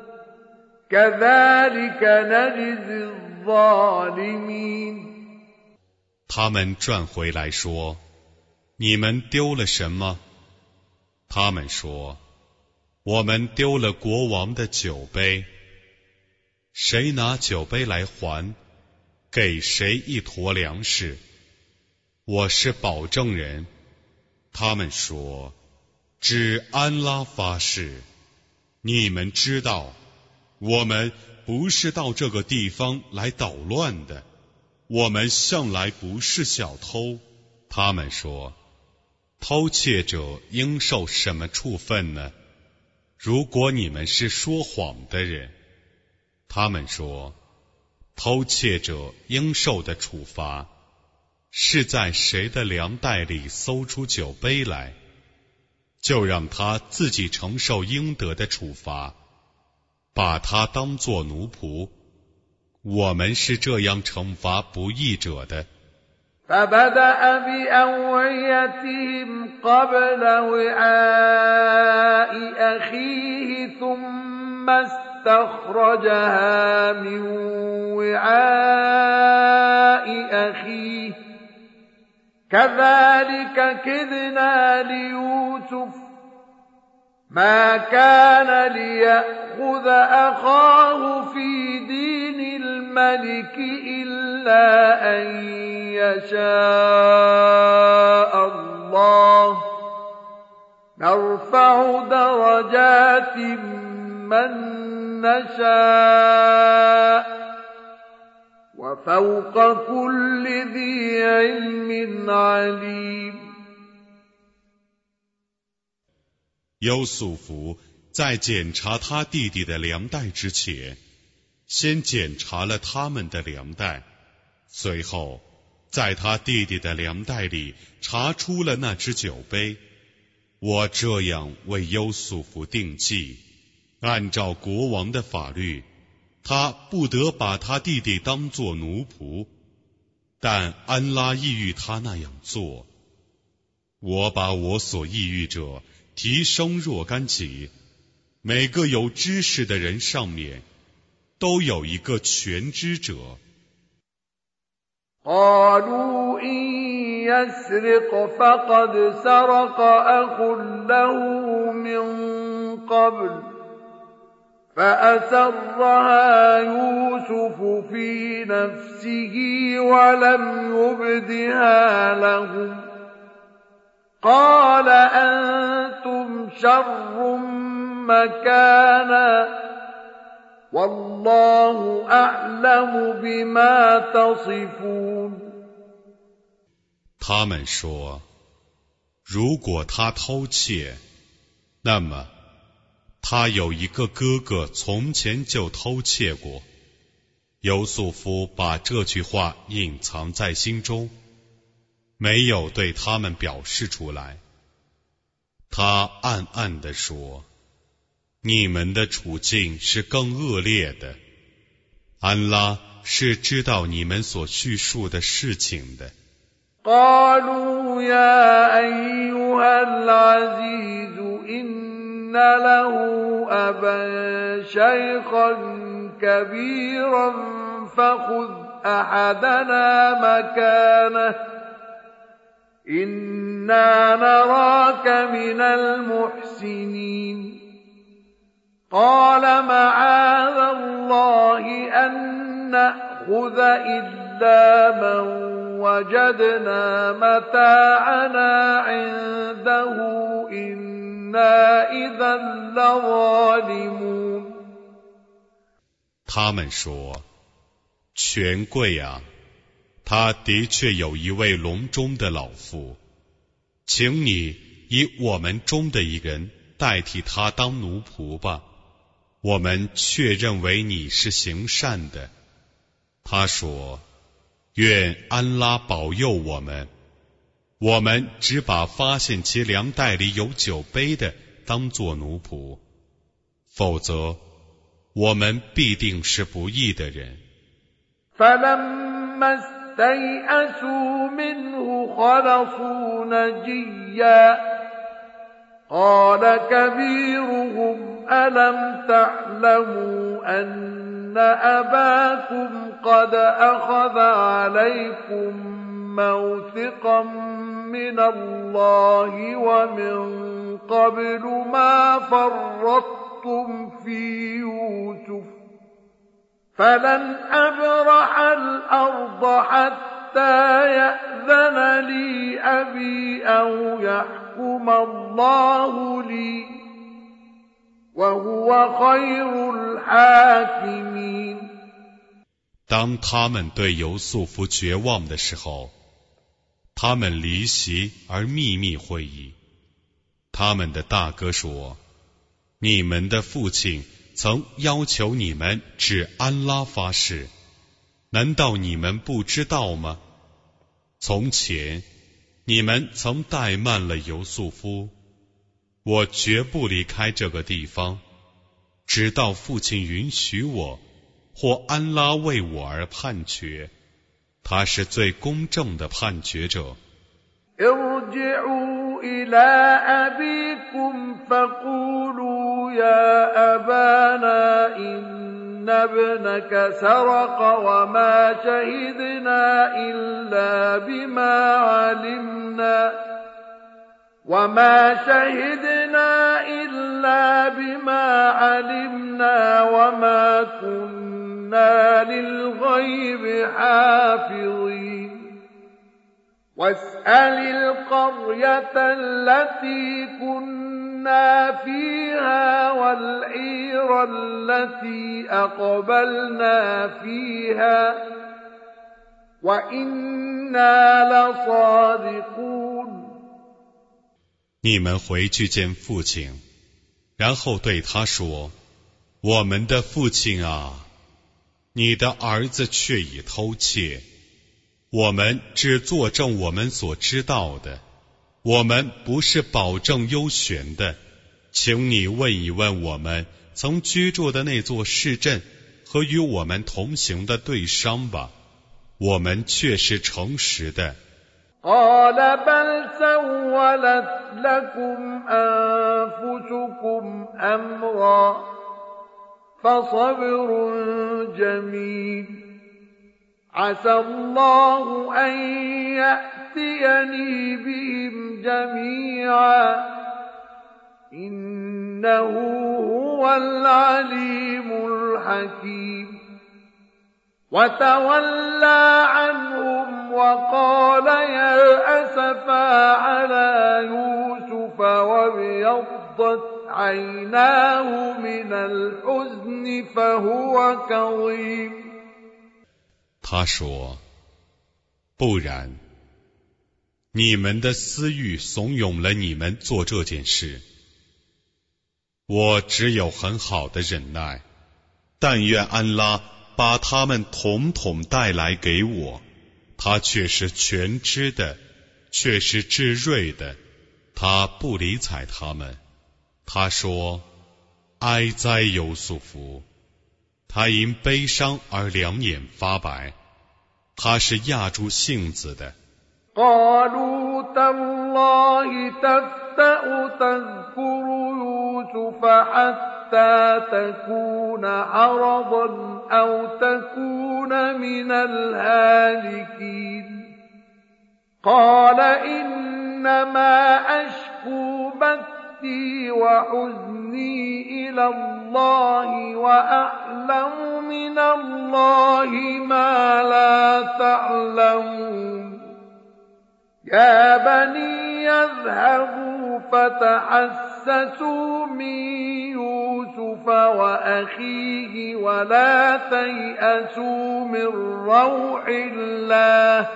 A: كذلك نجزي الظالمين
B: 他们转回来说：“你们丢了什么？”他们说：“我们丢了国王的酒杯。谁拿酒杯来还，给谁一坨粮食。我是保证人。”他们说：“指安拉发誓，你们知道，我们不是到这个地方来捣乱的，我们向来不是小偷。”他们说：“偷窃者应受什么处分呢？如果你们是说谎的人。”他们说：“偷窃者应受的处罚，是在谁的粮袋里搜出酒杯来，就让他自己承受应得的处罚，把他当作奴仆。我们是这样惩罚不义者的。”
A: فبدأ بأوعيتهم قبل وعاء أخيه ثم استخرجها من وعاء أخيه كذلك كدنا ليوسف ما كان ليأخذ أخاه في دين الملك إلا أن يشاء الله نرفع درجات من نشاء وفوق كل ذي علم عليم
B: 优素弗在检查他弟弟的粮袋之前，先检查了他们的粮袋，随后在他弟弟的粮袋里查出了那只酒杯。我这样为优素弗定计，按照国王的法律，他不得把他弟弟当作奴仆，但安拉抑郁他那样做。我把我所抑郁者提升若干级，每个有知识的人上面都有一个全知者。
A: قالوا إن يسرق فقد سرق أخ له من قبل فأسرها يوسف في نفسه ولم يبدها لهم قال أنتم شر مكانا والله أعلم بما تصفون。
B: 他们说，如果他偷窃，那么他有一个哥哥从前就偷窃过。尤素夫把这句话隐藏在心中，没有对他们表示出来。他暗暗地说，你们的处境是更恶劣的，安拉是知道你们所叙述的事情的。
A: قالوا يا أيها العزيز إن له أبا شيخا كبيرا فخذ أحدنا مكانه إنا نراك من المحسنين قال معاذ الله أن نأخذ إلا من وجدنا متاعنا عنده إنا إذا لظالمون。
B: 他们说，权贵啊，他的确有一位笼中的老妇，请你以我们中的一人代替他当奴仆吧，我们确认为你是行善的。他说，愿安拉保佑我们，我们只把发现其粮袋里有酒杯的当作奴仆，否则我们必定是不义的人。
A: فلما استيئسوا منه خلصوا نجيا قال كبيرهم ألم تعلموا أن أباكم قد أخذ عليكم موثقا من الله ومن قبل ما فرطتم في يوسف فلن أبرح الأرض حتى يأذن لي أبي أو يحكم الله لي وهو خير الحاكمين。
B: 当他们对尤素夫绝望的时候，他们离席而秘密会议。他们的大哥说，你们的父亲曾要求你们指安拉发誓，难道你们不知道吗？从前你们曾怠慢了尤素夫，我绝不离开这个地方，直到父亲允许我，或安拉为我而判决，他是最公正的判决者。
A: ارجعوا إلى أبيكم فقولوا يا أبانا إن ابنك سرق وما شهدنا إلا بما علمنا وما شهدنا إلا بما علمنا وما كنا للغيب حافظين واسأل القرية التي كنا فيها والعير التي أقبلنا فيها وإنا لصادقون。
B: 你们回去见父亲，然后对他说，我们的父亲啊，你的儿子却已偷窃，我们只作证我们所知道的，我们不是保证优选的，请你问一问我们曾居住的那座市镇和与我们同行的对商吧，我们却是诚实的。
A: قال بل سولت لكم أنفسكم أمرا فصبر جميل عسى الله أن يأتيني بهم جميعا إنه هو العليم حكيم وتولى عنهم وقال يا أسفا على يوسف وابيضت عيناه من الحزن فهو كظيم
B: 他说不然你们的私欲怂恿了你们做这件事，我只有很好的忍耐，但愿安拉把他们统统带来给我，他却是全知的，却是至睿的，他不理睬他们。他说哀哉尤素夫，他因悲伤而两眼发白，他是压住性子的。
A: قالوا تالله تفتأ تذكر يوسف حتى تكون عرضا أو تكون من الهالكين قال إنما أشكو بثي وحزني إلى الله وأعلم من الله ما لا تعلمون يا بني اذهبوا فتحسسوا من يوسف وأخيه ولا تيأسوا من روح الله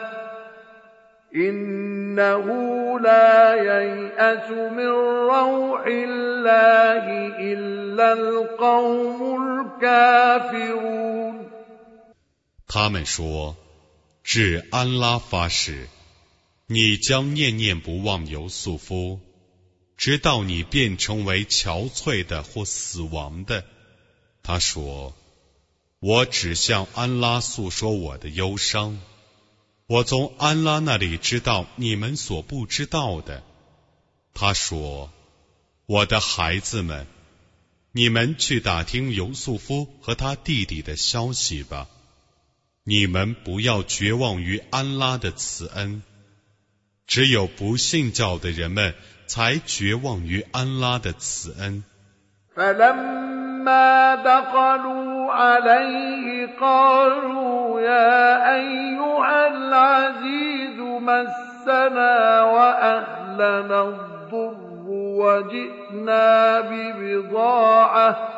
A: إنه لا ييأس من روح الله إلا القوم الكافرون
B: 他们说，至安拉发誓，你将念念不忘尤素夫，直到你变成为憔悴的或死亡的。他说，我只向安拉诉说我的忧伤，我从安拉那里知道你们所不知道的。他说，我的孩子们，你们去打听尤素夫和他弟弟的消息吧，你们不要绝望于安拉的慈恩，只有不信教的人们才绝望于安拉的慈恩。
A: فلما دخلوا عليه قالوا يا أيها العزيز مسنا وأهلنا الضر وجئنا ببضاعة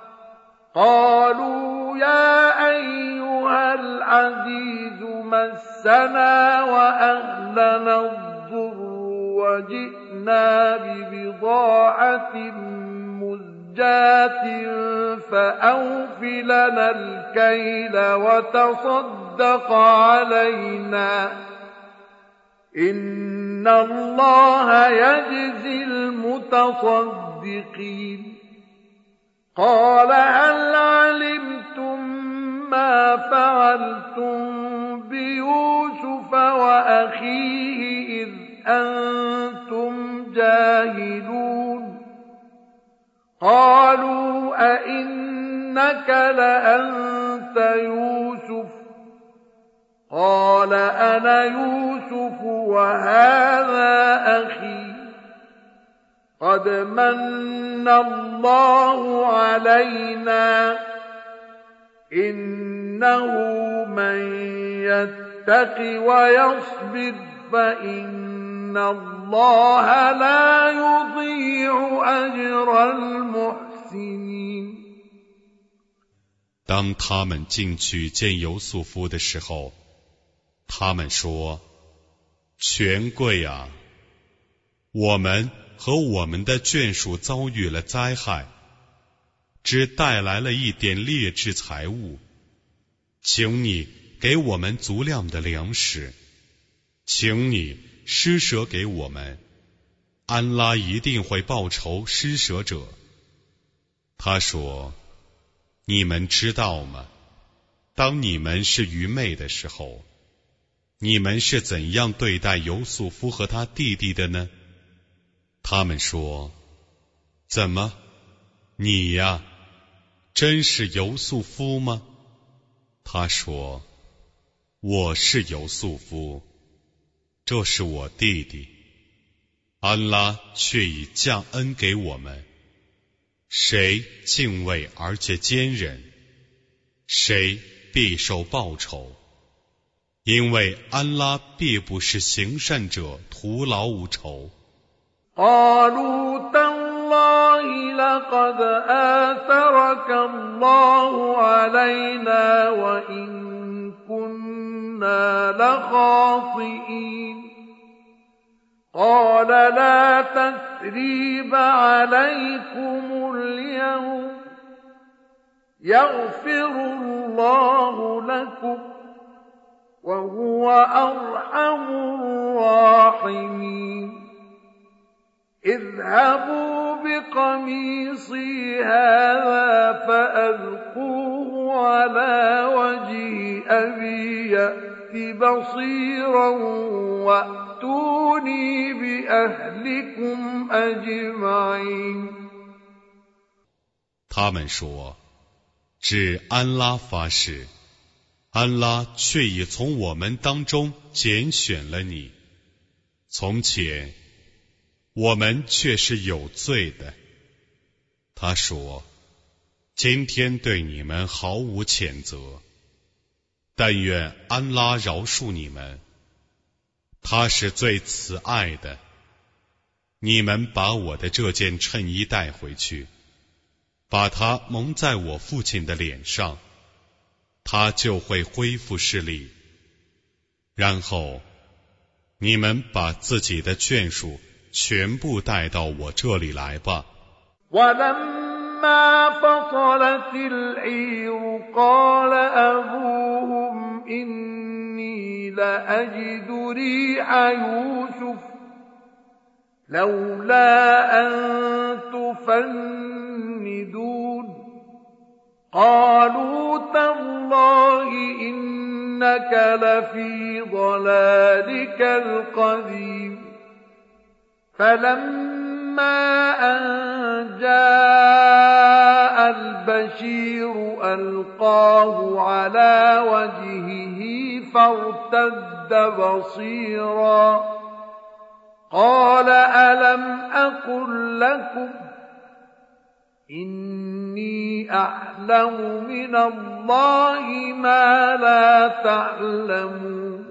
A: قالوا يا أيها العزيز مسنا وأهلنا الضر وجئنا ببضاعة مزجاة فأوف لنا الكيل وتصدق علينا إن الله يجزي المتصدقين قال هل علمتم ما فعلتم بيوسف وأخيه إذ أنتم جاهلون قالوا أئنك لأنت يوسف قال أنا يوسف وهذا أخي قد من الله علينا إنه من يتق ويصبر فإن الله لا يضيع أجر المحسنين
B: 当他们进去见尤素夫的时候，他们说：权贵啊，我们和我们的眷属遭遇了灾害，只带来了一点劣质财物，请你给我们足量的粮食，请你施舍给我们，安拉一定会报酬施舍者。他说，你们知道吗？当你们是愚昧的时候，你们是怎样对待尤素夫和他弟弟的呢？他们说，怎么，你呀，真是尤素夫吗？他说，我是尤素夫，这是我弟弟，安拉却已降恩给我们，谁敬畏而且坚忍， 谁必受报酬，因为安拉必不是行善者徒劳无酬。
A: قالوا تالله لقد آثرك الله علينا وإن كنا لخاطئين قال لا تثريب عليكم اليوم يغفر الله لكم وهو أرحم الراحمين اذهبوا بقميصي هذا فألقوه على وجه أبي يأت بصيرا وأتوني بأهلكم أجمعين
B: 他们说，指安拉发誓，安拉却已从我们当中拣选了你。从前我们却是有罪的。他说，今天对你们毫无谴责，但愿安拉饶恕你们，他是最慈爱的。你们把我的这件衬衣带回去，把它蒙在我父亲的脸上，他就会恢复视力。然后你们把自己的眷属全部带到我这里来吧。
A: ولما فصلت العير قال أبوهم إني لأجد ريح يوسف لولا أن تفندون قالوا تالله إنك لفي ضلالك القديم فلما أن جاء البشير ألقاه على وجهه فارتد بصيرا قال ألم أقل لكم إني أعلم من الله ما لا تعلمون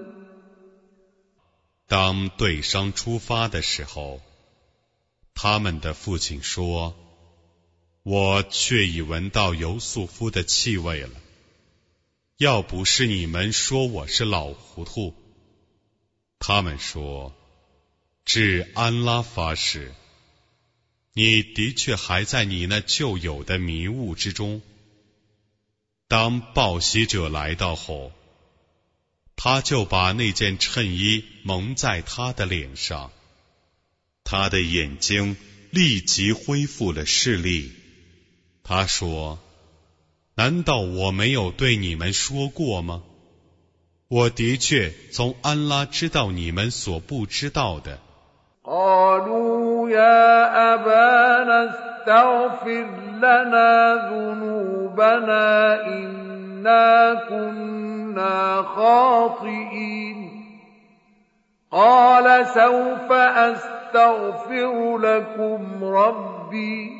B: 当对商出发的时候，他们的父亲说，我却已闻到尤素夫的气味了，要不是你们说我是老糊涂。他们说，至安拉发誓，你的确还在你那旧有的迷雾之中。当报喜者来到后，他就把那件衬衣蒙在他的脸上，他的眼睛立即恢复了视力。他说，难道我没有对你们说过吗？我的确从安拉知道你们所不知道的。
A: قالوا يا أبانا استغفر لنا ذنوبنا إنا كنا خاطئين قال سوف أستغفر لكم ربي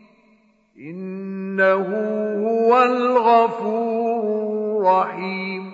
A: إنه هو الغفور الرحيم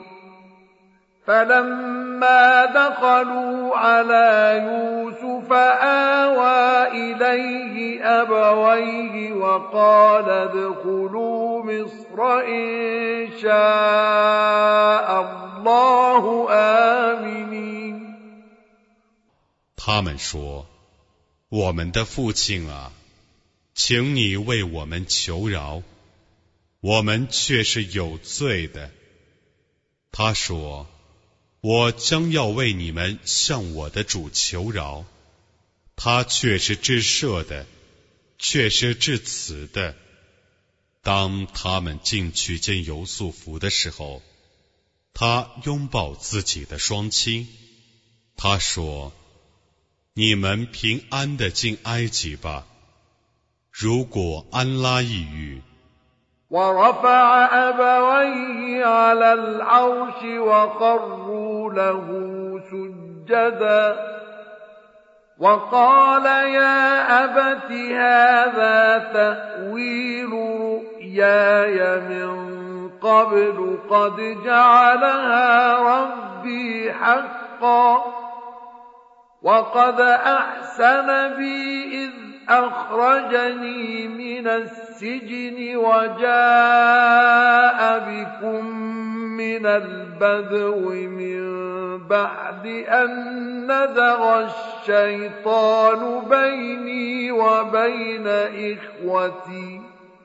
A: فلما دخلوا على يوسف آوى إليه أبويه وقال ادخلوا مصر إن شاء الله آمنين
B: 他们说，我们的父亲啊，请你为我们求饶，我们却是有罪的。他说，我将要为你们向我的主求饶，他却是至赦的，却是至慈的。当他们进去见尤素弗的时候，他拥抱自己的双亲，他说，你们平安地进埃及吧，如果安拉抑郁。
A: ورفع أبويه على العرش وخروا له سجدا وقال يا أبت هذا تأويل رؤياي من قبل قد جعلها ربي حقا وقد أحسن بي إذ أخرجني من السجن وجاء بكم من البدو من بعد أن نزغ الشيطان بيني وبين إخوتي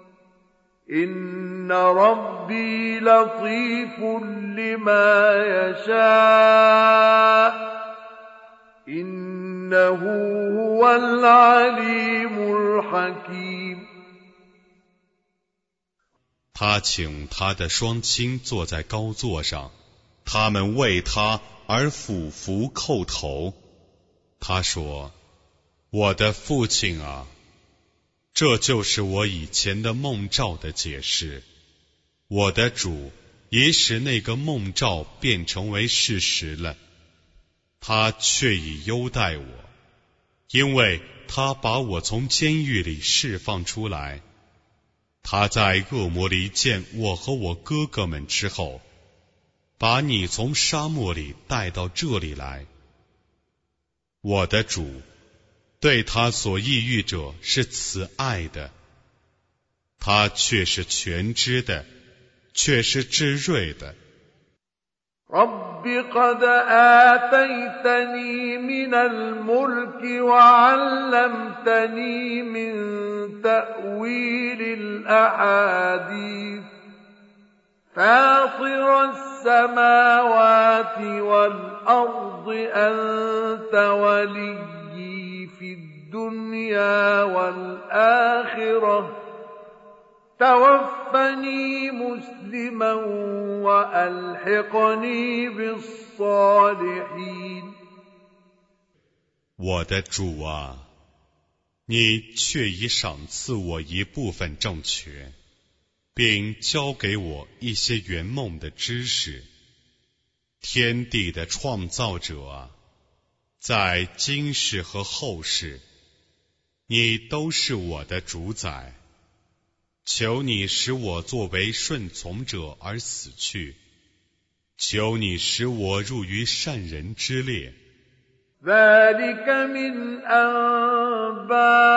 A: إن ربي لطيف لما يشاء إنه هو العليم الحكيم。
B: 他请他的双亲坐在高座上，他们为他而俯伏叩头。他说：我的父亲啊，这就是我以前的梦兆的解释。我的主也使那个梦兆变成为事实了，他却已优待我，因为他把我从监狱里释放出来。他在恶魔里见我和我哥哥们之后，把你从沙漠里带到这里来。我的主对他所抑郁者是慈爱的，他却是全知的，却是智慧的。
A: رب قد آتيتني من الملك وعلمتني من تأويل الأحاديث فاطر السماوات والأرض أنت وليي في الدنيا والآخرة توفني مسلما وألحقني بالصالحين。
B: 我的主啊，你却已赏赐我一部分正确，并教给我一些圆梦的知识。天地的创造者啊，在今世和后世，你都是我的主宰。求你使我作为顺从者而死去，求你使我入于善人之列。
A: ذلك من أنباء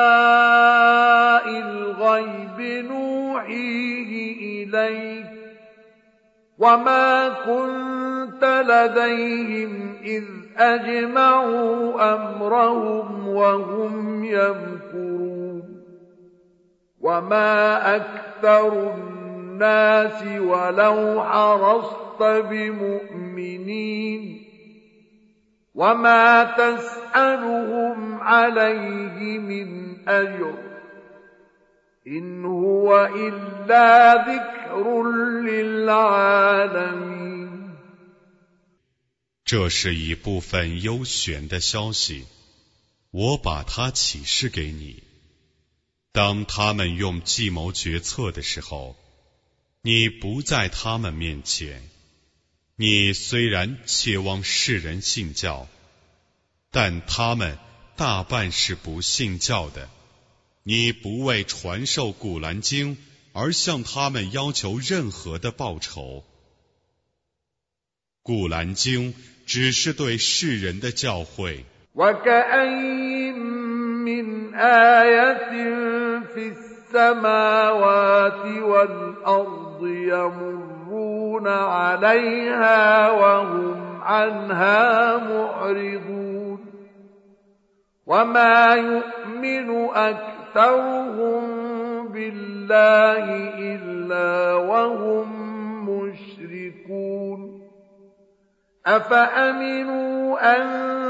A: الغيب نوحيه إليك وما كنت لديهم إذ أجمعوا أمرهم وهم يمكرون وما أكثر الناس ولو حرصت بمؤمنين وما تسألهم عليه من أجر إن هو إلا ذكر للعالمين。
B: 这是一部分幽玄的消息，我把它启示给你。当他们用计谋决策的时候，你不在他们面前。你虽然切望世人信教，但他们大半是不信教的。你不为传授古兰经而向他们要求任何的报酬。古兰经只是对世人的教诲。
A: من آية في السماوات والأرض يمرون عليها وهم عنها معرضون وما يؤمن أكثرهم بالله إلا وهم مشركون أفأمنوا أن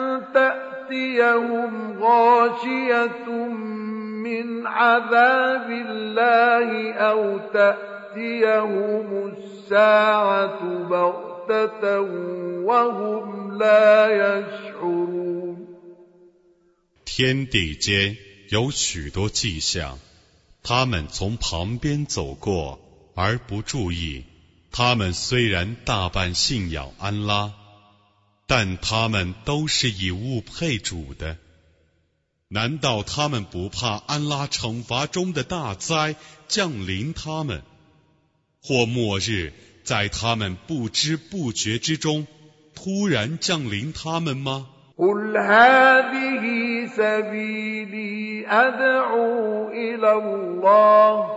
A: تأتيهم غاشية من عذاب الله أو تأتيهم الساعة بغتة وهم لا يشعرون。
B: 天地间有许多迹象，他们从旁边走过而不注意。他们虽然大半信仰安拉，但他们都是以物配主的。难道他们不怕安拉惩罚中的大灾降临他们， 或末日在他们不知不觉之中突然降临他们吗？
A: قل هذه سبيلي أدعو إلى الله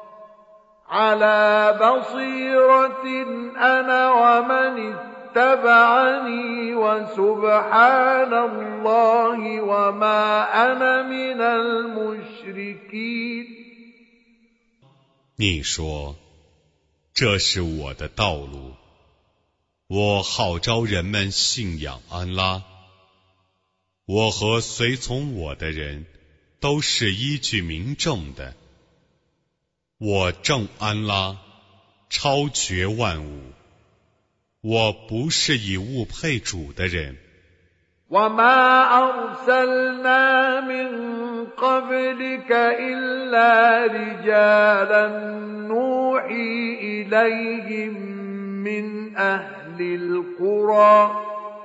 A: على بصيرة أنا ومن اتبعني وسبحان الله وما أنا من المشركين
B: 你说，这是我的道路，我号召人们信仰安拉，我和随从我的人都是依据明证的，我正安拉，超绝万物，我不是以物配主的人。
A: وما أرسلنا من قبلك إلا رجالا نوحي إليهم من أهل القرى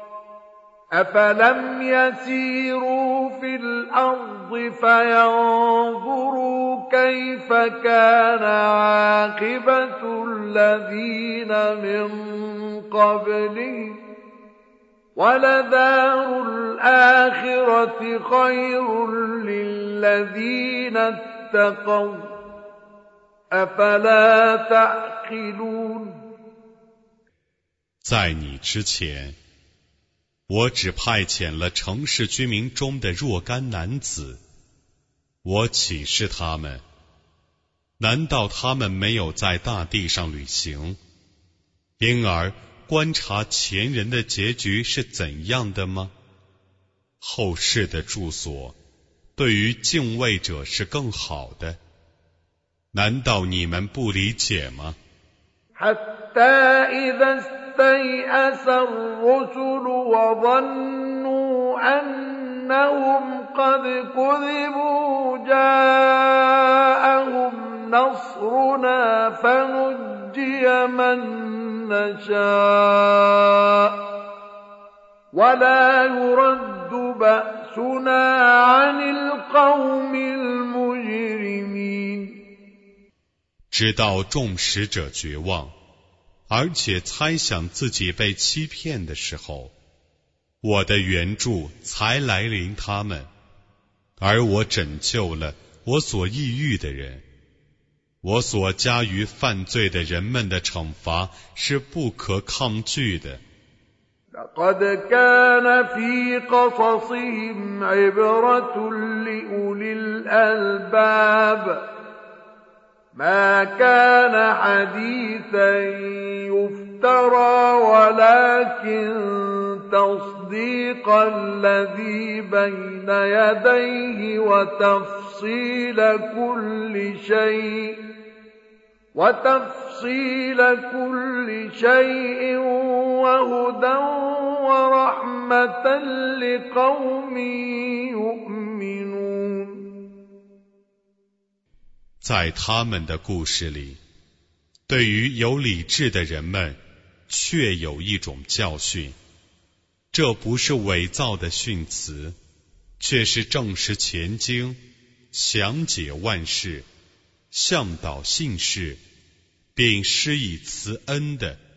A: أفلم يسيروا في الأرض فينظروا كيف كان عاقبة الذين من قبلهم ولدار الآخرة خير للذين اتقوا أفلا تعقلون
B: 在你之前，我只派遣了城市居民中的若干男子，我启示他们，难道他们没有在大地上旅行，因而观察前人的结局是怎样的吗？后世的住所对于敬畏者是更好的，难道你们不理解吗？
A: حتى إذا استيأس الرسل وظنوا أنهم قد كذبوا جاءهم نصرنا فنجي من نشاء ولا يرد بأسنا عن القوم المجرمين
B: 直到众使者绝望，而且猜想自己被欺骗的时候，我的援助才来临他们，而我拯救了我所抑郁的人。我所加于犯罪的人们的惩罚是不可抗拒的。
A: لقد كان في قصصهم عبرة لأولي الألباب ما كان حديثا يفترى ولكن تصديق الذي بين يديه وتفصيل كل شيء وتفصيل كل شيء وهدى ورحمة لقوم يؤمنون
B: 在他们的故事里，对于有理智的人们，确有一种教训。这不是伪造的训词，却是证实前经，详解万事，向导信士，并施以慈恩的。